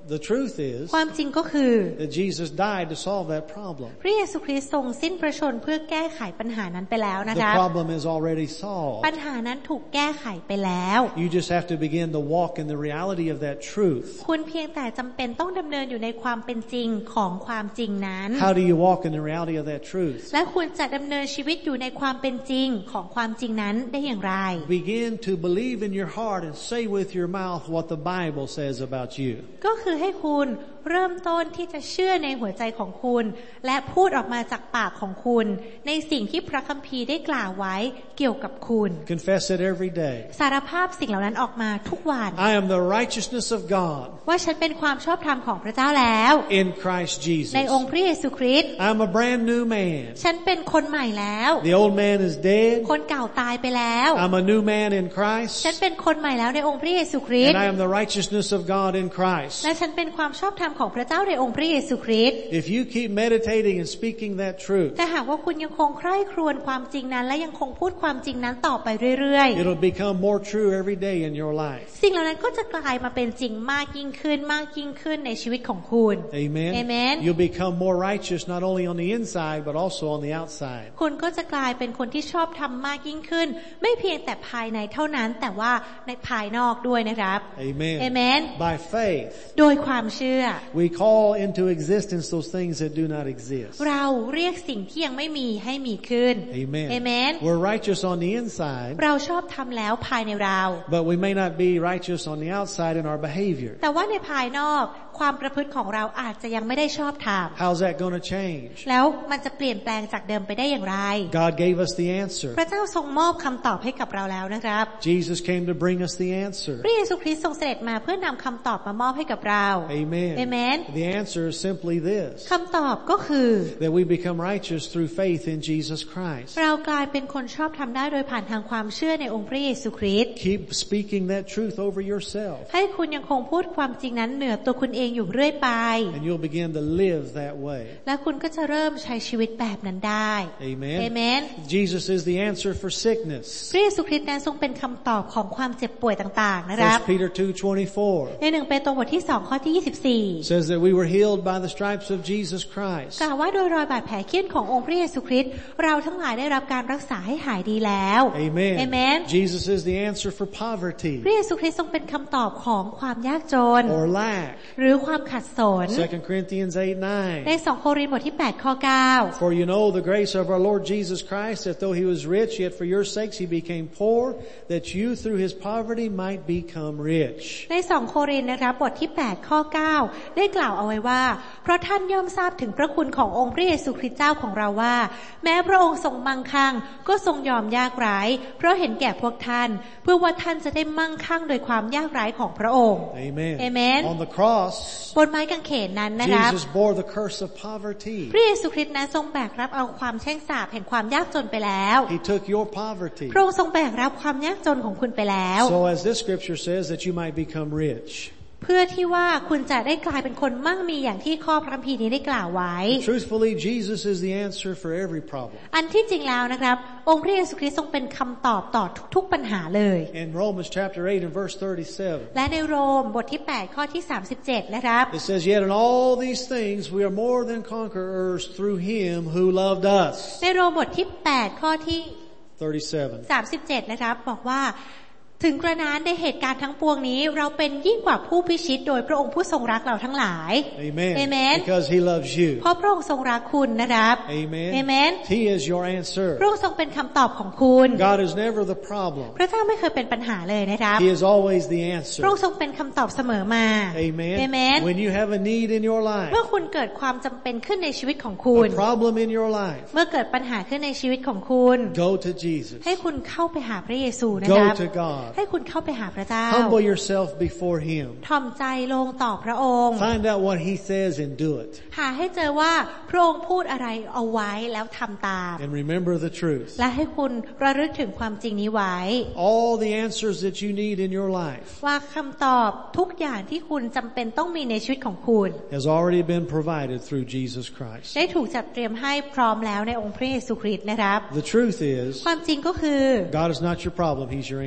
The truth is ความจริงก็คือ that Jesus died to solve that problem. พระเยซูคริสต์ทรงสิ้นพระชนม์เพื่อแก้ไขปัญหานั้นไปแล้วนะคะ The problem is already solved. ปัญหานั้นถูกแก้ไขไปแล้ว You just have to begin to walk in the reality of that truth. คุณเพียงแต่จำเป็นต้องดำเนินอยู่ในความเป็นจริงของความจริงนั้น How do you walk in the reality of that truth? และคุณจะดำเนินชีวิตอยู่ในความเป็นจริงของความจริงนั้นได้อย่างไร Begin to believe in your heart and say with your mouth what the Bible says about you. ก็คือให้คุณเริ่มต้นที่จะเชื่อในหัวใจของคุณและพูดออกมาจากปากของคุณในสิ่งที่พระคัมภีร์ได้กล่าวไว้เกี่ยวกับคุณ Confess it every day. สารภาพสิ่งเหล่านั้นออกมาทุกวัน I am the righteousness of God. ว่าฉันเป็นความชอบธรรมของพระเจ้าแล้ว In Christ Jesus. ในองค์พระเยซูคริสต์ I'm a brand new man. ฉันเป็นคนใหม่แล้ว The old man is dead. คนเก่าตายไปแล้ว I'm a new man in Christ. ฉันเป็นคนใหม่แล้วในองค์พระเยซูคริสต์ And I am the righteousness of God in Christ. และฉันเป็นความชอบธรรมของพระเจ้าในองค์พระเยซูคริสต์ If you keep meditating and speaking that truth, แต่หากว่าคุณยังคงใคร่ครวญความจริงนั้นและยังคงพูดความจริงนั้นต่อไปเรื่อยๆ it'll become more true every day in your life. สิ่งเหล่านั้นก็จะกลายมาเป็นจริงมากยิ่งขึ้นมากยิ่งขึ้นในชีวิตของคุณ Amen. Amen. You'll become more righteous not only on the inside but also on the outside. คุณก็จะกลายเป็นคนที่ชอบทำมากยิ่งขึ้นไม่เพียงแต่ภายในเท่านั้นแต่ว่าในภายนอกด้วยนะครับ Amen. Amen. By faith, โดยความเชื่อ we call into existence those things that do not exist. เราเรียกสิ่งที่ยังไม่มีให้มีขึ้น Amen. Amen. We're righteous on the inside, เราชอบทำแล้วภายในเรา but we may not be righteous on the outside in our behavior. แต่ว่าในภายนอกความประพฤติของเราอาจจะยังไม่ได้ชอบธรรม How's that going to change? แล้วมันจะเปลี่ยนแปลงจากเดิมไปได้อย่างไร God gave us the answer. พระเจ้าทรงมอบคำตอบให้กับเราแล้วนะครับ Jesus came to bring us the answer. พระเยซูคริสต์ทรงเสด็จมาเพื่อนำคำตอบมามอบให้กับเรา Amen. Amen. The answer is simply this, คำตอบก็คือ that we become righteous through faith in Jesus Christ. เรากลายเป็นคนชอบทำได้โดยผ่านทางความเชื่อในองค์พระเยซูคริสต์ Keep speaking that truth over yourself, ให้คุณยังคงพูดความจริงนั้นเหนือตัวคุณเองอยู่เรื่อยไป and you'll begin to live that way. และคุณก็จะเริ่มใช้ชีวิตแบบนั้นได้ Amen. Amen. Jesus is the answer for sickness. พระเยซูคริสต์นั้นทรงเป็นคำตอบของความเจ็บป่วยต่างๆนะครับ First Peter two twenty-four ในหนึ่งเปโตรบทที่สองข้อที่ยี่สิบสี่ says that we were healed by the stripes of Jesus Christ. กล่าวว่าโดยรอยบาดแผลเคี้ยนขององค์พระเยซูคริสต์เราทั้งหลายได้รับการรักษาให้หายดีแล้ว Amen. Amen. Jesus is the answer for poverty พระเยซูคริสต์ทรงเป็นคำตอบของความยากจน or lack. หรือความขัดสน Second Corinthians eight nine ในสองโครินธ์บทที่แปดข้อเก้า For you know the grace of our Lord Jesus Christ, that though he was rich, yet for your sakes he became poor, that you through his poverty might become rich. ในสองโครินธ์นะครับบทที่แปดข้อเก้าได้กล่าวเอาไว้ว่าเพราะท่านย่อมทราบถึงพระคุณขององค์พระเยซูคริสต์เจ้าของเราว่าแม้พระองค์ทรงมั่งคั่งก็ทรงยอมยากไร้เพราะเห็นแก่พวกท่านเพื่อว่าท่านจะได้มั่งคั่งโดยความยากไร้ของพระองค์ Amen. Amen. On the cross, บนไม้กางเขนนั้นนะครับ Jesus bore the curse of poverty. พระเยซูคริสต์นั้นทรงแบกรับเอาความแช่งสาปแห่งความยากจนไปแล้ว He took your poverty. พระองค์ทรงแบกรับความยากจนของคุณไปแล้ว So as this scripture says, that you might become rich. เพื่อที่ว่าคุณจะได้กลายเป็นคนมั่งมีอย่างที่ข้อพระคัมภีร์นี้ได้กล่าวไว้ Truthfully, Jesus is the answer for every problem. อันที่จริงแล้วนะครับองค์พระเยซูคริสต์ทรงเป็นคำตอบต่อทุกๆปัญหาเลย In Romans chapter eight and verse thirty-seven, และในโรมบทที่แปดข้อที่สามสิบเจ็ดนะครับ it says, Yet in all these things we are more than conquerors through him who loved us. ในโรมบทที่แปดข้อที่ thirty-seven. สามสิบเจ็ดนะครับบอกว่าถึงกระนั้นในเหตุการณ์ทั้งปวงนี้เราเป็นยิ่งกว่าผู้พิชิตโดยพระองค์ผู้ทรงรักเราทั้งหลาย Amen. Amen. Because he loves you. เพราะพระองค์ทรงรักคุณนะครับ Amen. Amen. He is your answer. พระองค์ทรงเป็นคำตอบของคุณ God is never the problem. พระเจ้าไม่เคยเป็นปัญหาเลยนะครับ He is always the พระอง answer. ค์ทรงเป็นคำตอบเสมอมา Amen. Amen. When you have a need in your life, เมื่อคุณเกิดความจำเป็นขึ้นในชีวิตของคุณ a problem in your life, เมื่อเกิดปัญหาขึ้นในชีวิตของคุณ go to Jesus. ให้คุณเข้าไปหาพระเยซูนะครับ Go to God. ให้คุณเข้าไปหาพระเจ้า Humble yourself before him. ถ่อมใจลงต่อพระองค์ Find out what he says and do it. หาให้เจอว่าพระองค์พูดอะไรเอาไว้แล้วทำตาม And remember the truth. และให้คุณระลึกถึงความจริงนี้ไว้ All the answers that you need in your life ว่าคำตอบทุกอย่างที่คุณจำเป็นต้องมีในชีวิตของคุณ has already been provided through Jesus Christ. ได้ถูกจัดเตรียมให้พร้อมแล้วในองค์พระเยซูคริสต์นะครับ The truth is, ความจริงก็คือ God is not your problem, he's your answer. พระเจ้า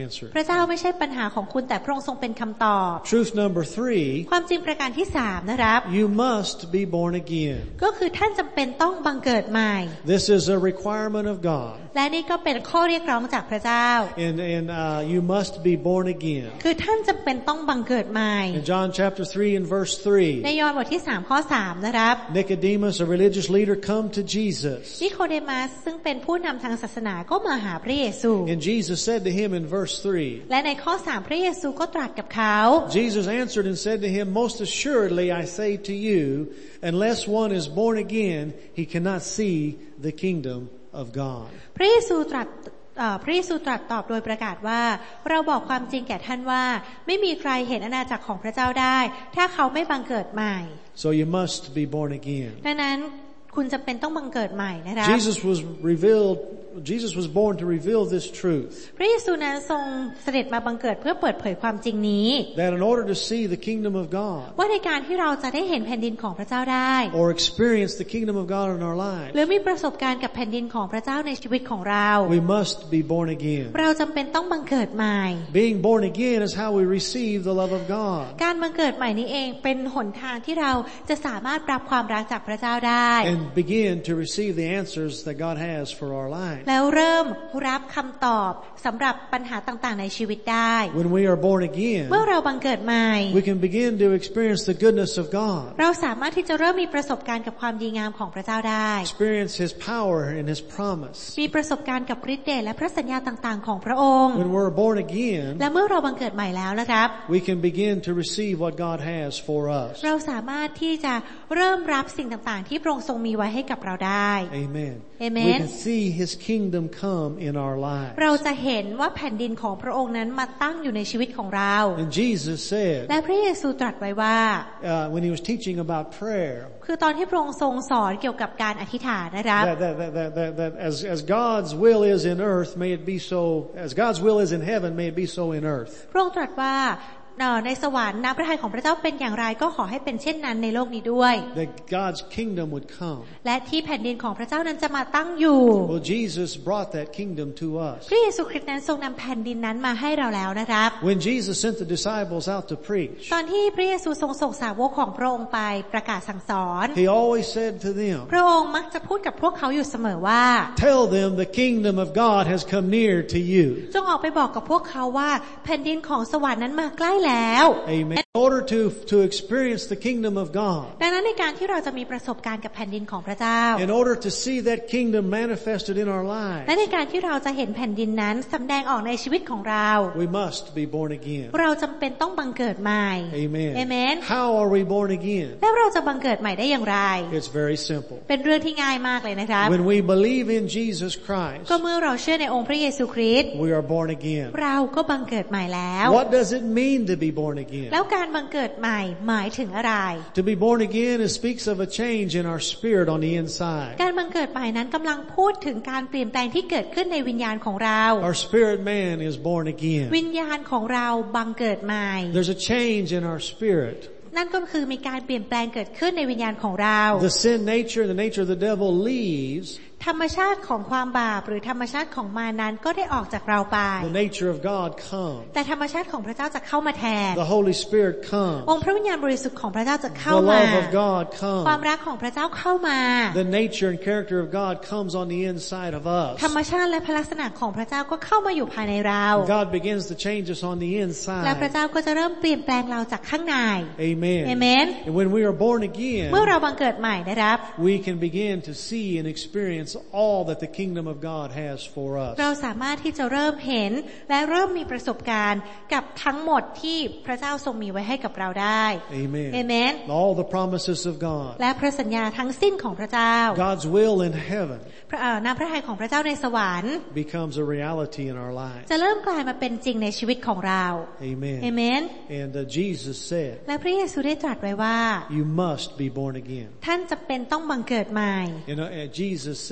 เจ้าไม่ใช่ปัญหาของคุณแต่พระองค์ทรงเป็นคำตอบ Truth number three. ความจริงประการที่สามนะครับ You must be born again. ก็คือท่านจำเป็นต้องบังเกิดใหม่ This is a requirement of God. และนี่ก็เป็นข้อเรียกร้องจากพระเจ้า And and uh, you must be born again. คือท่านจำเป็นต้องบังเกิดใหม่ In John chapter three and verse three. ในยอห์นบทที่สามข้อสามนะครับ Nicodemus, a religious leader, come to Jesus. นิโคเดมัสซึ่งเป็นผู้นำทางศาสนาก็มาหาพระเยซู And Jesus said to him in verse three. และในข้อสามพระเยซูก็ตรัสกับเขา Jesus answered and said to him, Most assuredly I say to you, unless one is born again, he cannot see the kingdom of God. พระเยซูตรัสพระเยซูตรัสตอบโดยประกาศว่าเราบอกความจริงแก่ท่านว่าไม่มีใครเห็นอาณาจักรของพระเจ้าได้ถ้าเขาไม่บังเกิดใหม่ So you must be born again. ดังนั้นคุณจำเป็นต้องบังเกิดใหม่นะคะ Jesus was revealed Jesus was born to reveal this truth. พระเยซูนั้นทรงเสด็จมาบังเกิดเพื่อเปิดเผยความจริงนี้ That in order to see the kingdom of God ว่าในการที่เราจะได้เห็นแผ่นดินของพระเจ้าได้ or experience the kingdom of God in our lives, หรือมีประสบการณ์กับแผ่นดินของพระเจ้าในชีวิตของเรา we must be born again. เราจำเป็นต้องบังเกิดใหม่ Being born again is how we receive the love of God. การบังเกิดใหม่นี้เองเป็นหนทางที่เราจะสามารถรับความรักจากพระเจ้าได้ And begin to receive the answers that God has for our lives. แล้วเริ่มรับคำตอบสำหรับปัญหาต่างๆในชีวิตได้ When we are born again, เมื่อเราบังเกิดใหม่ we can begin to experience the goodness of God. เราสามารถที่จะเริ่มมีประสบการณ์กับความดีงามของพระเจ้าได้ Experience His power and His promise. มีประสบการณ์กับฤทธิ์เดชและพระสัญญาต่างๆของพระองค์ When we're born again, และเมื่อเราบังเกิดใหม่แล้วนะครับ we can begin to receive what God has for us. เราสามารถที่จะเริ่มรับสิ่งต่างๆที่พระองค์ทรงมีไว้ให้กับเราได้ Amen. Amen. We can see His kingdom come in our lives. เราจะเห็นว่าแผ่นดินของพระองค์นั้นมาตั้งอยู่ในชีวิตของเรา And Jesus said, และพระเยซูตรัสไว้ว่า uh, when He was teaching about prayer, คือตอนที่พระองค์ทรงสอนเกี่ยวกับการอธิษฐานนะครับ that, that, that, that, that, that as, as God's will is in earth, may it be so, as God's will is in heaven, may it be so in earth. พระองค์ตรัสว่าในสวรรค์น้ำพระทัยของพระเจ้าเป็นอย่างไรก็ขอให้เป็นเช่นนั้นในโลกนี้ด้วย That God's kingdom would come. และที่แผ่นดินของพระเจ้านั้นจะมาตั้งอยู่ Well, Jesus brought that kingdom to us. พระเยซูคริสต์นั้นทรงนำแผ่นดินนั้นมาให้เราแล้วนะครับ When Jesus sent the disciples out to preach, ตอนที่พระเยซูทรงส่งสาวกของพระองค์ไปประกาศสั่งสอน He always said to them, พระองค์มักจะพูดกับพวกเขาอยู่เสมอว่า Tell them the kingdom of God has come near to you. จงออกไปบอกกับพวกเขาว่าแผ่นดินของสวรรค์นั้นมาใกล้แล้ว Amen. In order to, to experience the kingdom of God, ดังนั้นในการที่เราจะมีประสบการณ์กับแผ่นดินของพระเจ้า in order to see that kingdom manifested in our lives, และในการที่เราจะเห็นแผ่นดินนั้นสำแดงออกในชีวิตของเรา we must be born again. เราจำเป็นต้องบังเกิดใหม่ Amen. Amen. How are we born again? แล้วเราจะบังเกิดใหม่ได้อย่างไร It's very simple. เป็นเรื่องที่ง่ายมากเลยนะครับ When we believe in Jesus Christ, ก็เมื่อเราเชื่อในองค์พระเยซูคริสต์ we are born again. เราก็บังเกิดใหม่แล้ว What does it mean to be born again? แล้วการบังเกิดใหม่หมายถึงอะไร To be born again, it speaks of a change in our spirit on the inside. การบังเกิดใหม่นั้นกำลังพูดถึงการเปลี่ยนแปลงที่เกิดขึ้นในวิญญาณของเรา Our spirit man is born again. วิญญาณของเราบังเกิดใหม่ There's a change in our spirit. นั่นก็คือมีการเปลี่ยนแปลงเกิดขึ้นในวิญญาณของเรา The sin nature, the nature of the devil leaves. ธรรมชาติของความบาปหรือธรรมชาติของมานั้นก็ได้ออกจากเราไป The nature of God comes. แต่ธรรมชาติของพระเจ้าจะเข้ามาแทน The Holy Spirit comes. องค์พระวิญญาณบริสุทธิ์ของพระเจ้าจะเข้า The มา love of God ความ comes. รักของพระเจ้าเข้ามา The nature and character of God comes on the inside of ธรรม us. ชาติและพระลักษณะของพระเจ้าก็เข้ามาอยู่ภายในเรา God begins to change us on the และพระ inside. เจ้าก็จะเริ่มเปลี่ยนแปลงเราจากข้างใน Amen. Amen. And when we are born เมื่อ again, เราบังเกิดใหม่นะครับ we can begin to see and experience all that the kingdom of God has for us. เราสามารถที่จะเริ่มเห็นและเริ่มมีประสบการณ์กับทั้งหมดที่พระเจ้าทรงมีไว้ให้กับเราได้ Amen. Amen. All the promises of God. และพระสัญญาทั้งสิ้นของพระเจ้า God's will in heaven พระเอ่อน้ำพระทัยของพระเจ้าในสวรรค์ becomes a reality in our lives. จะเริ่มกลายมาเป็นจริงในชีวิตของเรา Amen. Amen. And uh, Jesus said, และพระเยซูได้ตรัสไว้ว่า you must be born again. ท่านจะเป็นต้องบังเกิดใหม่ And uh, Jesus said,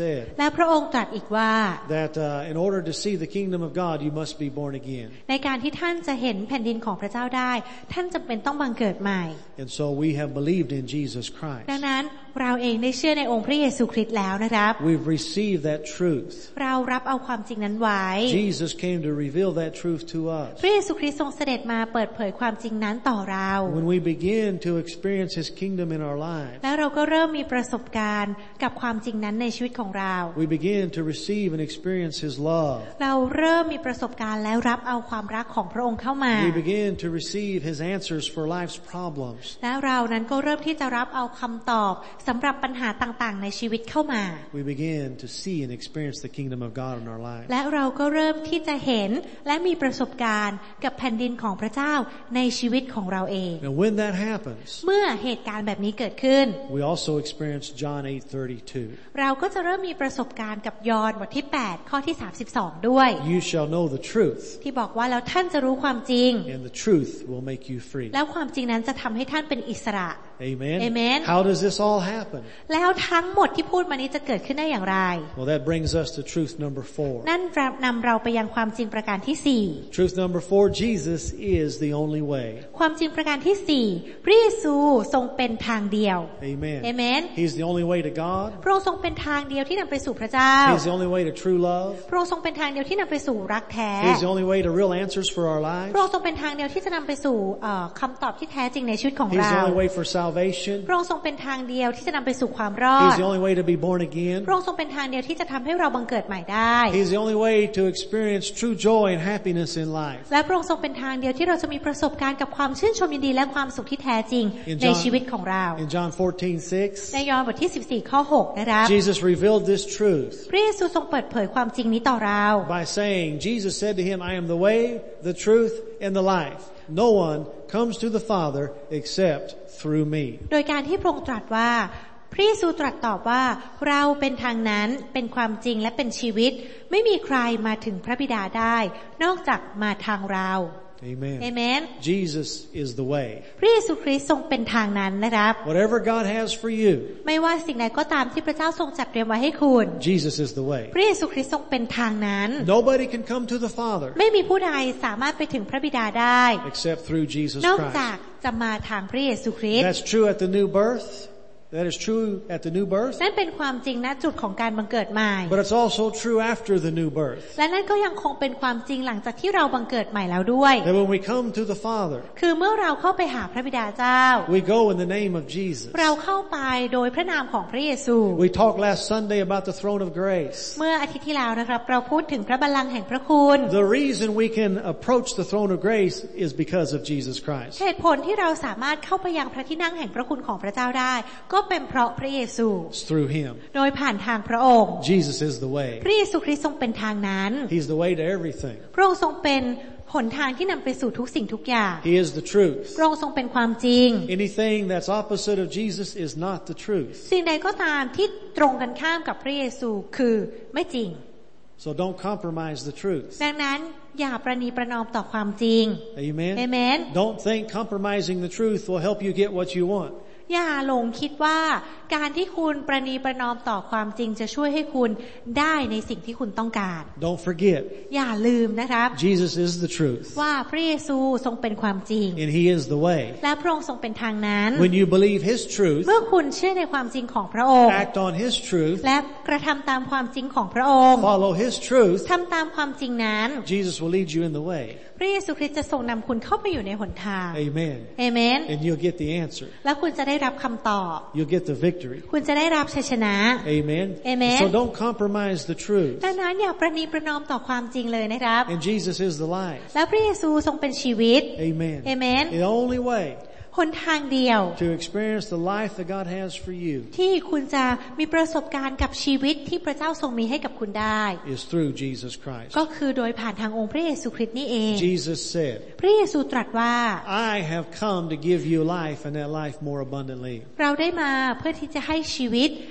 said และพระองค์ตรัสอีกว่า that uh, in order to see the kingdom of God you must be born again ในการที่ท่านจะเห็นแผ่นดินของพระเจ้าได้ท่านจำเป็นต้องบังเกิดใหม่ and so we have believed in Jesus Christ ดังนั้นเราเองได้เชื่อในองค์พระเยซูคริสต์แล้วนะครับ we've received that truth เรารับเอาความจริงนั้นไว้ Jesus came to reveal that truth to us พระเยซูคริสต์ทรงเสด็จมาเปิดเผยความจริงนั้นต่อเรา when we begin to experience His kingdom in our lives แล้วเราก็เริ่มมีประสบการณ์กับความจริงนั้นในชีวิตของเรา we begin to receive and experience His love เราเริ่มมีประสบการณ์แล้วรับเอาความรักของพระองค์เข้ามา we begin to receive His answers for life's problems และเรานั้นก็เริ่มที่จะรับเอาคำตอบสำหรับปัญหาต่างๆในชีวิตเข้ามา we begin to see and experience the kingdom of God in our lives และเราก็เริ่มที่จะเห็นและมีประสบการณ์กับแผ่นดินของพระเจ้าในชีวิตของเราเอง and when that happens เมื่อเหตุการณ์แบบนี้เกิดขึ้น we also experience John eight thirty-two เราก็จะเริ่มมีประสบการณ์กับยอห์นบทที่แปดข้อที่สามสิบสองด้วย you shall know the truth ที่บอกว่าแล้วท่านจะรู้ความจริง and the truth will make you free แล้วความจริงนั้นจะทำให้ท่านเป็นอิสระ Amen. Amen. How does this all happen? แล้วทั้งหมดที่พูดมานี้จะเกิดขึ้นได้อย่างไร Well, that brings us to truth number four. นั่นนำเราไปยังความจริงประการที่สี่ Truth number four, Jesus is the only way. ความจริงประการที่สี่พระเยซูทรงเป็นทางเดียว Amen. Amen. He's the only way to God. พระองค์ทรงเป็นทางเดียวที่นำไปสู่พระเจ้า He's the only way to true love. พระองค์ทรงเป็นทางเดียวที่นำไปสู่รักแท้ He's the only way to real answers for our lives. พระองค์ทรงเป็นทางเดียวที่จะนำไปสู่คำตอบที่แท้จริงในชีวิตของ He's เรา the only way for salvation. พระองค์ทรงเป็นทางเดียวที่จะนำไปสู่ความรอด He's the only way to be born again. พระองค์ทรงเป็นทางเดียวที่จะทำให้เราบังเกิดใหม่ได้ He's the only way to experience true joy and happiness in life. และพระองค์ทรงเป็นทางเดียวที่เราจะมีประสบการณ์กับความชื่นชมยินดีและความสุขที่แท้จริงในชีวิตของเรา In John fourteen six, ในยอห์นบทที่สิบสี่ข้อหกนะครับ Jesus revealed this truth พระเยซูทรงเปิดเผยความจริงนี้ต่อเรา by saying, Jesus said to him, I am the way, the truth, and the life. No one comes to the Father except through me. โดยการที่พระองค์ตรัสว่าพระเยซูตรัสตอบว่าเราเป็นทางนั้นเป็นความจริงและเป็นชีวิตไม่มีใครมาถึงพระบิดาได้นอกจากมาทางเรา Amen. Amen. Jesus is the way. พระเยซูคริสต์ทรงเป็นทางนั้นนะครับ Whatever God has for you, ไม่ว่าสิ่งใดก็ตามที่พระเจ้าทรงจัดเตรียมไว้ให้คุณ Jesus is the way. พระเยซูคริสต์ทรงเป็นทางนั้น Nobody can come to the Father ไม่มีผู้ใดสามารถไปถึงพระบิดาได้ except through Jesus นอกจาก Christ. จะมาทางพระเยซูคริสต์ That's true at the new birth. That is true at the new birth. นั่นเป็นความจริงณจุดของการบังเกิดใหม่ But it's also true after the new birth. และนั่นก็ยังคงเป็นความจริงหลังจากที่เราบังเกิดใหม่แล้วด้วย That when we come to the Father, คือเมื่อเราเข้าไปหาพระบิดาเจ้า we go in the name of Jesus. เราเข้าไปโดยพระนามของพระเยซู We talked last Sunday about the throne of grace. เมื่ออาทิตย์ที่แล้วนะครับเราพูดถึงพระบัลลังก์แห่งพระคุณ The reason we can approach the throne of grace is because of Jesus Christ. เหตุผลที่เราสามารถเข้าไปยังพระที่นั่งแห่งพระคุณของพระเจ้าได้ก็เป็นเพราะพระเยซู It's through Him. โดยผ่านทางพระองค์ Jesus is the way. พระเยซูคริสต์ทรงเป็นทางนั้น He's the way to everything. พระองค์ทรงเป็นหนทางที่นำไปสู่ทุกสิ่งทุกอย่าง He is the truth. พระองค์ทรงเป็นความจริง Anything that's opposite of Jesus is not the truth. สิ่งใดก็ตามที่ตรงกันข้ามกับพระเยซูคือไม่จริง So don't compromise the truth. ดังนั้นอย่าประนีประนอมต่อความจริง Amen. Amen. Don't think compromising the truth will help you get what you want. อย่าหลงคิดว่าการที่คุณประนีประนอมต่อความจริงจะช่วยให้คุณได้ในสิ่งที่คุณต้องการ Don't forget. อย่าลืมนะครับ Jesus is the truth. ว่าพระเยซูทรงเป็นความจริง And He is the way. และพระองค์ทรงเป็นทางนั้น When you believe His truth, เมื่อคุณเชื่อในความจริงของพระองค์ act on His truth, และกระทำตามความจริงของพระองค์ follow His truth, ทำตามความจริงนั้น Jesus will lead you in the way. พระเยซูคริสต์จะทรงนำคุณเข้าไปอยู่ในหนทาง Amen. เอเมน And you'll get the answer. แล้วคุณจะได้รับคำตอบ You'll get the victory. คุณจะได้รับชัยชนะ Amen. Amen. So don't compromise the truth. ดังนั้นอย่าประนีประนอมต่อความจริงเลยนะครับ And Jesus is the life. และพระเยซูทรงเป็นชีวิต Amen. Amen. The only way หนทางเดียว to experience the life that God has for you ที่คุณจะมีประสบการณ์กับชีวิตที่พระเจ้าทรงมีให้กับคุณได้ is through Jesus Christ. ก็คือโดยผ่านทางองค์พระเยซูคริสต์นี่เอง Jesus said, พระเยซูตรัสว่า I have come to give you life and that life more abundantly. เราได้มาเพื่อที่จะให้ชีวิต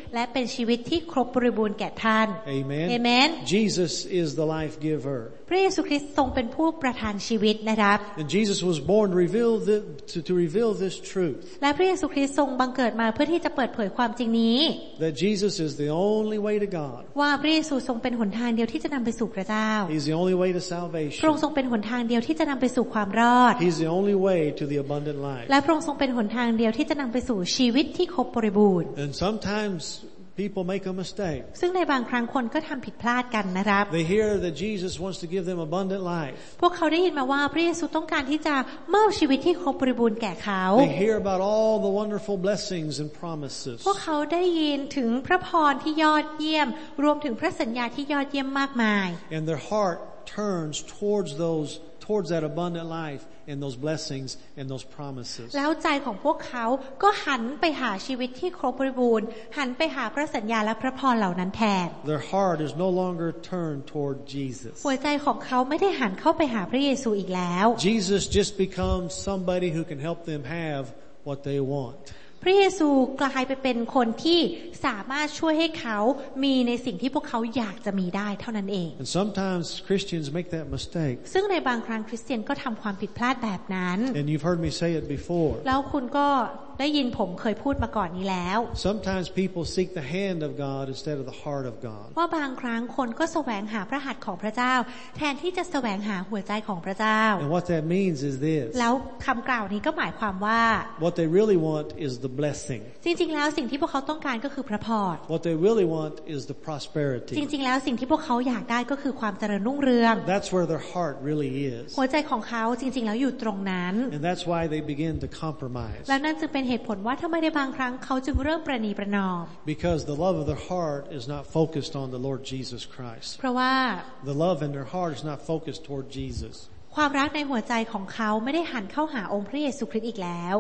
และเป็นชีวิตที่ครบบริบูรณ์แก่ท่าน Amen. Amen. Jesus is the life giver. พระเยซูคริสต์ทรงเป็นผู้ประทานชีวิตนะครับ And Jesus was born to reveal the, to, to reveal this truth. และพระเยซูคริสต์ทรงบังเกิดมาเพื่อที่จะเปิดเผยความจริงนี้ That Jesus is the only way to God. ว่าพระเยซูทรงเป็นหนทางเดียวที่จะนำไปสู่พระเจ้า He's the only way to พระองค์ salvation. ทรงเป็นหนทางเดียวที่จะนำไปสู่ความรอด He's the only way to the abundant life. และพระองค์ทรงเป็นหนทางเดียวที่จะนำไปสู่ชีวิตที่ครบบริบูรณ์ And sometimes people make a mistake. ซึ่งในบางครั้งคนก็ทำผิดพลาดกันนะครับ They hear that Jesus wants to give them abundant life. พวกเขาได้ยินมาว่าพระเยซูต้องการที่จะมอบชีวิตที่ครบบริบูรณ์แก่เขา They hear about all the wonderful blessings and promises. พวกเขาได้ยินถึงพระพรที่ยอดเยี่ยมรวมถึงพระสัญญาที่ยอดเยี่ยมมากมาย And their heart turns towards those, towards that abundant life and those blessings and those promises. แล้วใจของพวกเขาก็หันไปหาชีวิตที่ครบบริบูรณ์หันไปหาพระสัญญาและพระพรเหล่านั้นแทน Their heart is no longer turned toward Jesus. หัวใจของเขาไม่ได้หันเข้าไปหาพระเยซูอีกแล้ว Jesus just becomes somebody who can help them have what they want. พระเยซูกลายไปเป็นคนที่สามารถช่วยให้เขามีในสิ่งที่พวกเขาอยากจะมีได้เท่านั้นเอง And sometimes Christians make that mistake. ซึ่งในบางครั้งคริสเตียนก็ทำความผิดพลาดแบบนั้น And you've heard me say it before. แล้วคุณก็ได้ยินผมเคยพูดมาก่อนนี้แล้ว Sometimes people seek the hand of God instead of the heart of God. ว่าบางครั้งคนก็แสวงหาพระหัตถ์ของพระเจ้าแทนที่จะแสวงหาหัวใจของพระเจ้า And what that means is this. แล้วคำกล่าวนี้ก็หมายความว่า What they really want is the blessing. จริงๆแล้วสิ่งที่พวกเขาต้องการก็คือพระพร What they really want is the prosperity. จริงๆแล้วสิ่งที่พวกเขาอยากได้ก็คือความเจริญรุ่งเรือง That's where their heart really is. หัวใจของเขาจริงๆแล้วอยู่ตรงนั้น And that's why they begin to compromise. และนั่นจึงเป็นเหตุผลว่าทำไมในบางครั้งเขาจึงเริ่มประนีประนอม Because the love of their heart is not focused on the Lord Jesus Christ. เพราะว่า The love in their heart is not focused toward Jesus. ความรักในหัวใจของเขาไม่ได้หันเข้าหาองค์พระเยซูคริสต์อีกแล้ว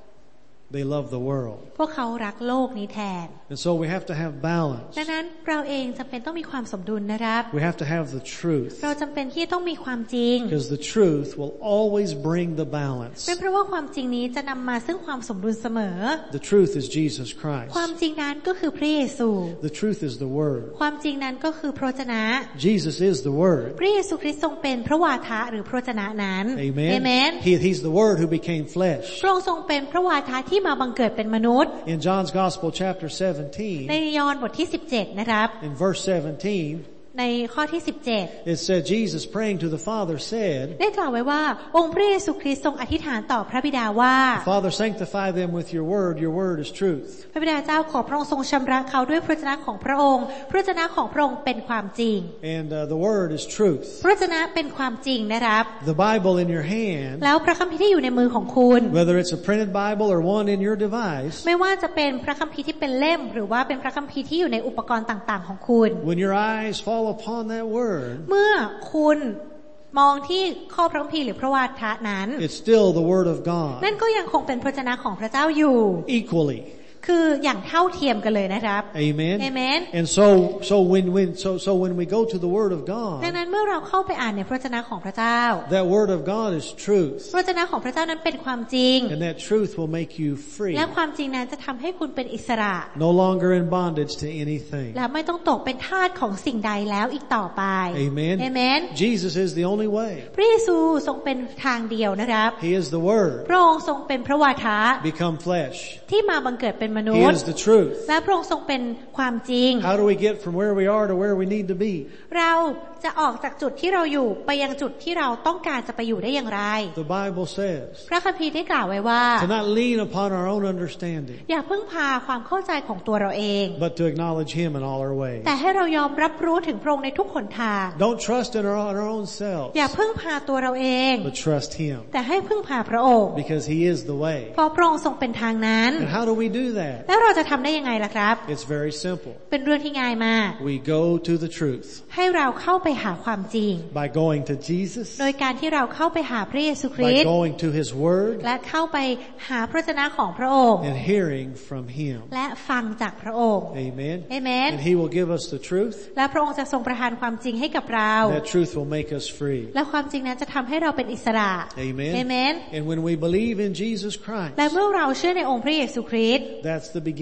They love the world. พวกเขารักโลกนี้แทน And so we have to have balance. ดังนั้นเราเองจำเป็นต้องมีความสมดุลนะครับ We have to have the truth. เราจำเป็นที่ต้องมีความจริง Because the truth will always bring the balance. เป็นเพราะว่าความจริงนี้จะนำมาซึ่งความสมดุลเสมอ The truth is Jesus Christ. ความจริงนั้นก็คือพระเยซู The truth is the Word. ความจริงนั้นก็คือพระวจนะ Jesus is the Word. พระเยซูคริสต์ทรงเป็นพระวาทะหรือพระวจนะนั้น Amen. Amen. He, he's the Word who became flesh. พระองค์ทรงเป็นพระวาทะที่มาบังเกิดเป็นมนุษย์ In John's Gospel chapter seventeen, ในยอห์นบทที่สิบเจ็ดนะครับ in verse seventeen, ในข้อที่สิบเจ็ด it said Jesus praying to the Father said, ได้กล่าวไว้ว่าองค์พระเยซูคริสต์ทรงอธิษฐานต่อพระบิดาว่า Father, sanctify them with your word. Your word is truth. พระบิดาเจ้าขอพระองค์ทรงชำระเขาด้วยพระวจนะของพระองค์พระวจนะของพระองค์เป็นความจริง And uh, the word is truth. พระวจนะเป็นความจริงนะครับ The Bible in your hand, แล้วพระคัมภีร์ที่อยู่ในมือของคุณ whether it's a printed Bible or one in your device, ไม่ว่าจะเป็นพระคัมภีร์ที่เป็นเล่มหรือว่าเป็นพระคัมภีร์ที่อยู่ในอุปกรณ์ต่างๆของคุณ when your eyes fall upon that word, เมื่อคุณมองที่ข้อพระคัมภีร์หรือพระวาทะนั้น it's still the word of God. นั่นก็ยังคงเป็นพระวจนะของพระเจ้าอยู่ Equally. คืออย่างเท่าเทียมกันเลยนะครับ Amen. Amen. And so, so when, when, so, so when we go to the Word of ดัง God, นั้นเมื่อเราเข้าไปอ่านในพระวจนะของพระเจ้า that Word of God is truth. พระวจนะของพระเจ้านั้นเป็นความจริง And that truth will make you free. และความจริงนั้นจะทำให้คุณเป็นอิสระ No longer in bondage to anything. และไม่ต้องตกเป็นทาสของสิ่งใดแล้วอีกต่อไป Amen. Amen. Jesus is the only way. พระเยซูทรงเป็นทางเดียวนะครับ He is the Word. พระองค์ทรงเป็นพระวาทะ Become flesh. ที่มาบังเกิดเป็นมนุ He ษย์ is the truth. และพระองค์ทรงเป็นความจริง How do we get from where we are to where we need to be? เราจะออกจากจุดที่เราอยู่ไปยังจุดที่เราต้องการจะไปอยู่ได้อย่างไร The Bible says พระคัมภีร์ได้กล่าวไว้ว่า to not lean upon our own understanding, อย่าพึ่งพาความเข้าใจของตัวเราเอง but to acknowledge Him in all our ways. แต่ให้เรายอมรับรู้ถึงพระองค์ในทุกหนทาง Don't trust in our, in our own selves, อย่าพึ่งพาตัวเราเอง but trust Him, แต่ให้พึ่งพาพระองค์ because He is the way. เพราะพระองค์ทรงเป็นทางนั้น And how do we do that? แล้วเราจะทำได้ยังไงล่ะครับ It's very simple. เป็นเรื่องที่ง่ายมาก We go to the truth ให้เราเข้าไปหาความจริง by going to Jesus, โดยการที่เราเข้าไปหาพระเยซูคริ by สต์ going to His Word, และเข้าไปหาพระวจนะของพระองค์ and hearing from Him. และฟังจากพระองค์ Amen. Amen. And He will give us the truth. และพระองค์จะทรงประทานความจริงให้กับเรา That truth will make us free. และความจริงนั้นจะทำให้เราเป็นอิสระ Amen. Amen. And when we believe in Jesus Christ, และเมื่อเราเชื่อในองค์พระเยซูคริสต์ that's the beginning.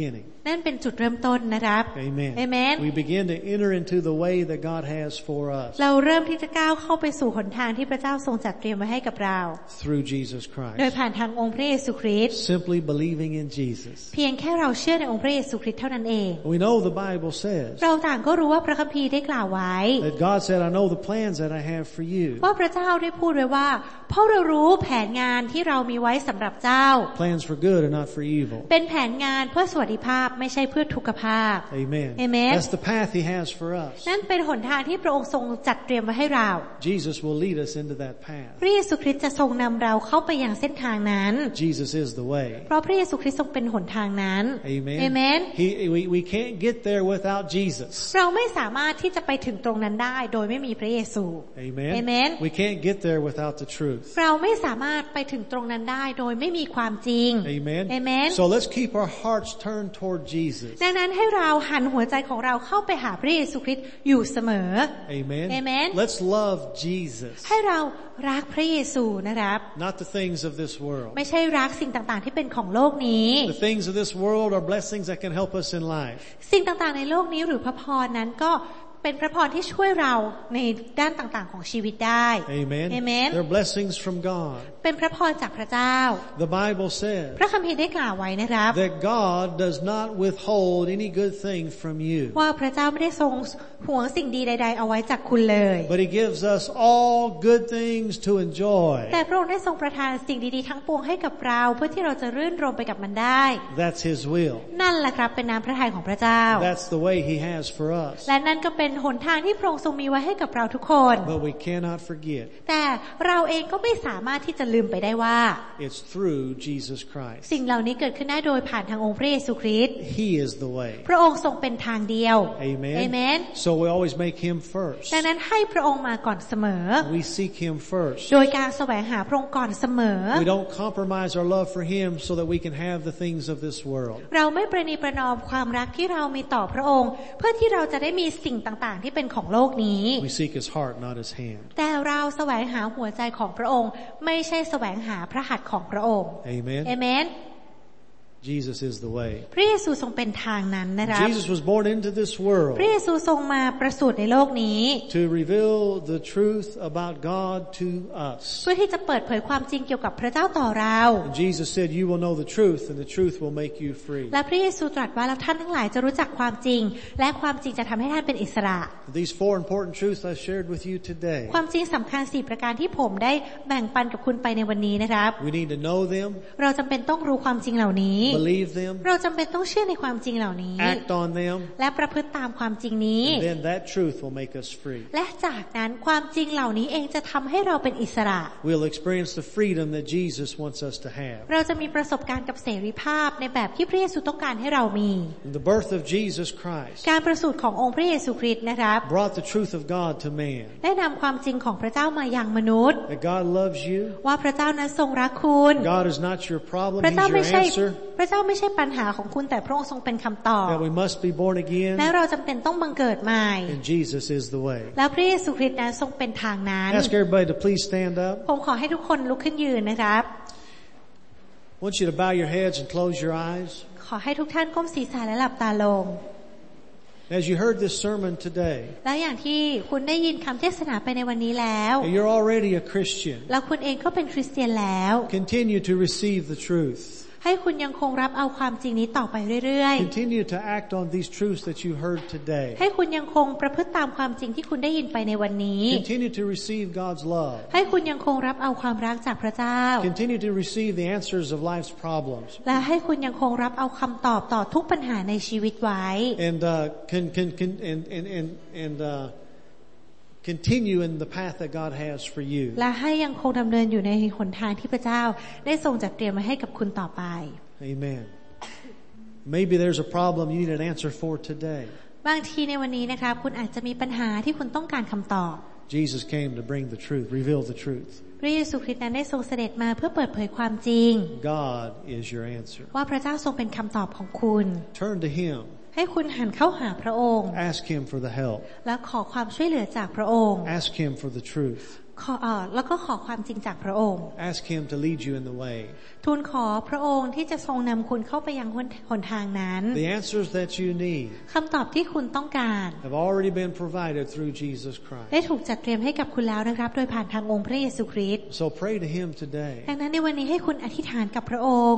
นั่นเป็นจุดเริ่มต้นนะครับ Amen. Amen. We begin to enter into the way that God has for us. เราเริ่มที่จะก้าวเข้าไปสู่หนทางที่พระเจ้าทรงจัดเตรียมไว้ให้กับเรา Through Jesus Christ. โดยผ่านทางองค์พระเยซูคริสต์ Simply believing in Jesus. เพียงแค่เราเชื่อในองค์พระเยซูคริสต์เท่านั้นเอง We know the Bible says เราต่างก็รู้ว่าพระคัมภีร์ได้กล่าวไว้ that God said, I know the plans that I have for you. ว่าพระเจ้าได้พูดไว้ว่าเพราะเรารู้แผนงานที่เรามีไว้สำหรับเจ้า Plans for good and not for evil. เป็นแผนงานเพื่อสวัสดิภาพไม่ใช่เพื่อทุกขภาพ Amen. Amen. That's the path He has for us. นั่นเป็นหนทางที่พระองค์ทรงจัดเตรียมไว้ให้เรา Jesus will lead us into that path. พระเยซูคริสต์จะทรงนำเราเข้าไปยังเส้นทางนั้น Jesus is the way. เพราะพระเยซูคริสต์ทรงเป็นหนทางนั้น Amen. Amen. He, we, we can't get there without Jesus. เราไม่สามารถที่จะไปถึงตรงนั้นได้โดยไม่มีพระเยซู Amen. Amen. We can't get there without the truth. เราไม่สามารถไปถึงตรงนั้นได้โดยไม่มีความจริง Amen. Amen. So let's keep our hearts turned toward Jesus. ดังนั้นให้เราหันหัวใจของเราเข้าไปหาพระเยซูคริสต์อยู่เสมอ Amen. Amen. Let's love Jesus. ให้เรารักพระเยซูนะครับ Not the things of this world. ไม่ใช่รักสิ่งต่างๆที่เป็นของโลกนี้ The things of this world are blessings that can help us in life. สิ่งต่างๆในโลกนี้หรือพระพรนั้นก็เป็นพระพรที่ช่วยเราในด้านต่างๆของชีวิตได้ Amen. Amen. They're blessings from God. เป็นพระพรจากพระเจ้า The Bible says พระคัมภีร์ได้กล่าวไว้นะครับ that God does not withhold any good thing from you. ว่าพระเจ้าไม่ได้ทรงหวงสิ่งดีใดๆเอาไว้จากคุณเลย But He gives us all good things to enjoy. แต่พระองค์ได้ทรงประทานสิ่งดีๆทั้งปวงให้กับเราเพื่อที่เราจะรื่นรมไปกับมันได้ That's His will. นั่นแหละครับเป็นน้ำพระทัยของพระเจ้า That's the way He has for us. และนั่นก็เป็นหนทางที่พระองค์ทรงมีไว้ให้กับเราทุกคน But we cannot forget. แต่เราเองก็ไม่สามารถที่จะลืมไปได้ว่า It's through Jesus Christ. สิ่งเหล่านี้เกิดขึ้นได้โดยผ่านทางองค์พระเยซูคริสต์ He is the way. พระองค์ทรงเป็นทางเดียว Amen. Amen. So we always make Him first. ดังนั้นให้พระองค์มาก่อนเสมอ We seek Him first. โดยการแสวงหาพระองค์ก่อนเสมอ We don't compromise our love for Him so that we can have the things of this world. เราไม่ประนีประนอมความรักที่เรามีต่อพระองค์เพื่อที่เราจะได้มีสิ่งต่างๆที่เป็นของโลกนี้ We seek His heart, not His hand. แต่เราแสวงหาหัวใจของพระองค์ไม่ใช่แสวงหาพระหัตถ์ของพระองค์ Amen. Amen. Jesus is the way. พระเยซูทรงเป็นทางนั้นนะครับ Jesus was born into this พ world ระเยซูทรงมาประสูติในโลกนี้ to reveal the truth about God to us. เพื่อที่จะเปิดเผยความจริงเกี่ยวกับพระเจ้าต่อเรา And Jesus said, you will know the truth and the truth will make you free. และพระเยซูตรัสว่าแล้วท่านทั้งหลายจะรู้จักความจริงและความจริงจะทำให้ท่านเป็นอิสระ These four important truths I shared with you today. ความจริงสำคัญสี่ประการที่ผมได้แบ่งปันกับคุณไปในวันนี้นะครับ We need to know them, เราจำเป็นต้องรู้ความจริงเหล่านี้ believe them, เราจำเป็นต้องเชื่อในความจริงเหล่านี้ act on them, และประพฤติตามความจริงนี้ and then that truth will make us free. และจากนั้นความจริงเหล่านี้เองจะทำให้เราเป็นอิสระ We'll experience the freedom that Jesus wants us to have. เราจะมีประสบการณ์กับเสรีภาพในแบบที่พระเยซูต้องการให้เรามี And the birth of Jesus Christ การประสูติขององค์พระเยซูคริสต์นะครับ brought the truth of God to man. ได้นำความจริงของพระเจ้ามายังมนุษย์ That God loves you. ว่าพระเจ้านั้นทรงรักคุณ God is not your problem, พระ He's เจ้า your ไม่ใช่ answer. พระเจ้าไม่ใช่ปัญหาของคุณแต่พระองค์ทรงเป็นคำตอบ That we must be born again. และเราจำเป็นต้องบังเกิดใหม่ And Jesus is the way. แล้วพระเยซูคริสต์นั้นทรงเป็นทางนั้น Ask everybody to please stand up. ผมขอให้ทุกคนลุกขึ้นยืนนะครับ I want you to bow your heads and close your eyes. ขอให้ทุกท่านก้มศีรษะและหลับตาลง As you heard this sermon today, แล้วอย่างที่คุณได้ยินคำเทศนาไปในวันนี้แล้ว you're already a Christian. แล้วคุณเองก็เป็นคริสเตียนแล้ว Continue to receive the truth. ให้คุณยังคงรับเอาความจริงนี้ต่อไปเรื่อยๆ Continue to act on these truths that you heard today. ให้คุณยังคงประพฤติตามความจริงที่คุณได้ยินไปในวันนี้ Continue to receive God's love. ให้คุณยังคงรับเอาความรักจากพระเจ้า Continue to receive the answers of life's problems. และให้คุณยังคงรับเอาคำตอบต่อทุกปัญหาในชีวิตไว้ And uh, can, can, can, and and and, and uh, continue in the path that God has for you. และให้ยังคงดำเนินอยู่ในหนทางที่พระเจ้าได้ทรงจัดเตรียมไว้ให้กับคุณต่อไป Amen. Maybe there's a problem you need an answer for today. บางทีในวันนี้นะครับคุณอาจจะมีปัญหาที่คุณต้องการคำตอบ Jesus came to bring the truth, reveal the truth. พระเยซูคริสต์นั้นได้ทรงเสด็จมาเพื่อเปิดเผยความจริง God is your answer. ว่าพระเจ้าทรงเป็นคำตอบของคุณ Turn to Him. ให้คุณหันเข้าหาพระองค์ Ask Him for the help. และขอความช่วยเหลือจากพระองค์ Ask Him for the truth. ขอเอ่อแล้วก็ขอความจริงจากพระองค์ Ask Him to lead you in the way. ทูลขอพระองค์ที่จะทรงนำคุณเข้าไปยังหนทางนั้น The answers that you need คำตอบที่คุณต้องการ have already been provided through Jesus Christ. ได้ถูกจัดเตรียมให้กับคุณแล้วนะครับโดยผ่านทางองค์พระเยซูคริสต์ So pray to Him today. ดังนั้นในวันนี้ให้คุณอธิษฐานกับพระองค์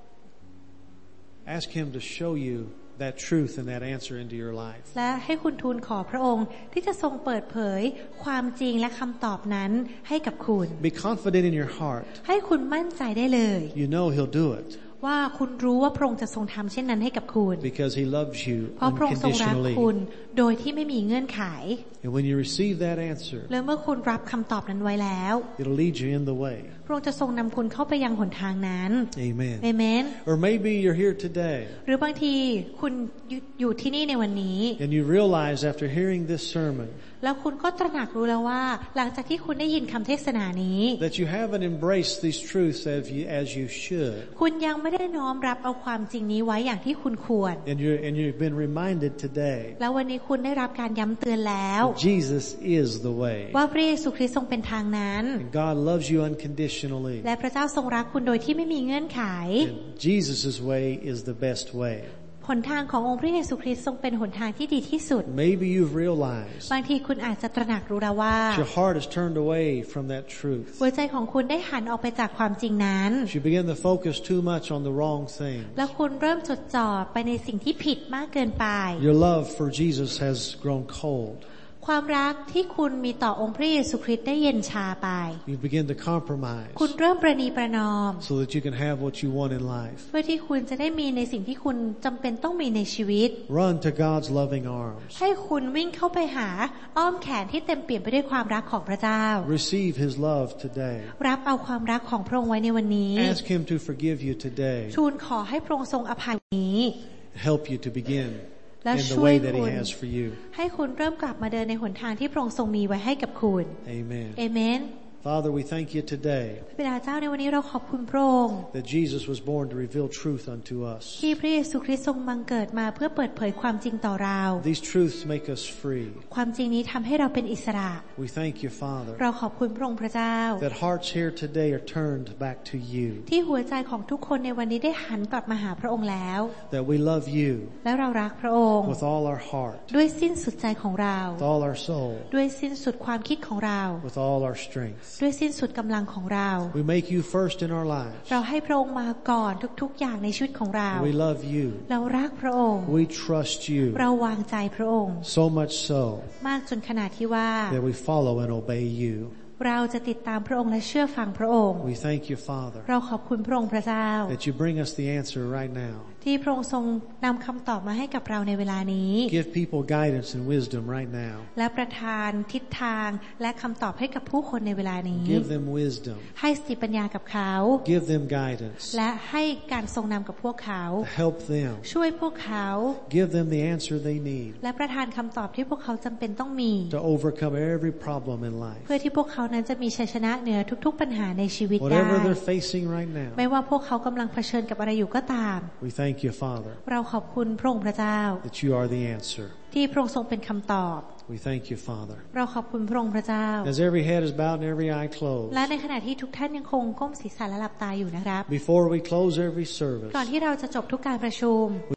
Ask Him to show you that truth and that answer into your life. และให้คุณทูลขอพระองค์ที่จะทรงเปิดเผยความจริงและคำตอบนั้นให้กับคุณ Be confident in your heart. ให้คุณมั่นใจได้เลย You know He'll do it. ว่าคุณรู้ว่าพระองค์จะทรงทำเช่นนั้นให้กับคุณ Because He loves you เพราะพระองค์ทรงรักคุณ unconditionally. โดยที่ไม่มีเงื่อนไข And when you receive that answer, และเมื่อคุณรับคำตอบนั้นไว้แล้ว it'll lead you in the way. พระองค์จะทรงนำคุณเข้าไปยังหนทางนั้น Amen. เอเมน Or maybe you're here today หรือบางทีคุณอยู่ที่นี่ในวันนี้ and you realize after hearing this sermon แล้วคุณก็ตระหนักรู้แล้วว่าหลังจากที่คุณได้ยินคำเทศนานี้ that you haven't embraced these truths as you, as you should. คุณยังไม่ได้น้อมรับเอาความจริงนี้ไว้อย่างที่คุณควร And you're, and you've been reminded today แล้ววันนี้คุณได้รับการย้ำเตือนแล้ว that Jesus is the way. ว่าพระเยซูคริสต์ทรงเป็นทางนั้น And God loves you unconditionally. และพระเจ้าทรงรักคุณโดยที่ไม่มีเงื่อนไข And Jesus' way is the best way. หนทางขององค์พระเยซูคริสต์ทรงเป็นหนทางที่ดีที่สุด Maybe you've realized บางทีคุณอาจจะตระหนักรู้แล้วว่า your heart has turned away from that truth. หัวใจของคุณได้หันออกไปจากความจริงนั้น You begin to focus too much on the wrong things. แล้วคุณเริ่มจดจ่อไปในสิ่งที่ผิดมากเกินไป Your love for Jesus has grown cold. ความรักที่คุณมีต่อองค์พระเยซูคริสต์ได้เย็นชาไป You begin to compromise คุณเริ่มประนีประนอม so that you can have what you want in life. เพื่อที่คุณจะได้มีในสิ่งที่คุณจำเป็นต้องมีในชีวิต Run to God's loving arms. ให้คุณวิ่งเข้าไปหาอ้อมแขนที่เต็มเปี่ยมไปด้วยความรักของพระเจ้า Receive His love today. รับเอาความรักของพระองค์ไว้ในวันนี้ Ask Him to forgive you today. ทูลขอให้พระองค์ทรงอภัยนี้ Help you to begin และ in the ช่วย way that คุ He ณ has for you. ให้คุณเริ่มกลับมาเดินในหนทางที่พระองค์ทรงมีไว้ให้กับคุณ Amen. เอเมน Father, we thank you today พระบิดาเจ้าในวันนี้เราขอบคุณพระองค์ that Jesus was born to reveal truth unto us. ที่พระเยซูคริสต์ทรงบังเกิดมาเพื่อเปิดเผยความจริงต่อเรา These truths make us free. ความจริงนี้ทำให้เราเป็นอิสระ We thank you, Father, เราขอบคุณพระองค์พระเจ้า that hearts here today are turned back to you, ที่หัวใจของทุกคนในวันนี้ได้หันกลับมาหาพระองค์แล้ว that we love you และเรารักพระองค์ with all our heart, ด้วยสิ้นสุดใจของเรา with all our soul, ด้วยสิ้นสุดความคิดของเรา with all our strength. ด้วยสิ้นสุดกำลังของเรา We make you first in our lives. เราให้พระองค์มาก่อนทุกๆอย่างในชีวิตของเรา We love you. เรารักพระองค์ We trust you เราวางใจพระองค์ so much so มากจนขนาดที่ว่า that we follow and obey you. เราจะติดตามพระองค์และเชื่อฟังพระองค์ We thank you, Father, เราขอบคุณพระองค์พระเจ้า that you bring us the answer right now. ที่พระองค์ทรงนำคำตอบมาให้กับเราในเวลานี้ Give people guidance and wisdom right now. และประทานทิศทางและคำตอบให้กับผู้คนในเวลานี้ Give them wisdom. ให้สติปัญญากับเขา Give them guidance. และให้การทรงนำกับพวกเขา Help them. ช่วยพวกเขา Give them the answer they need และประทานคำตอบที่พวกเขาจำเป็นต้องมี to overcome every problem in life. เพื่อที่พวกเขานั้นจะมีชัยชนะเหนือทุกๆปัญหาในชีวิตได้ Whatever they're facing right now, ไม่ว่าพวกเขากำลังเผชิญกับอะไรอยู่ก็ตาม we thank you, Father, เราขอบคุณพระองค์พระเจ้า that you are the answer. ที่พระองค์ทรงเป็นคำตอบ We thank you, Father. เราขอบคุณพระองค์พระเจ้า As every head is bowed and every eye closed, และในขณะที่ทุกท่านยังคงก้มศีรษะและหลับตาอยู่นะครับ before we close every service, ก่อนที่เราจะจบทุกการประชุม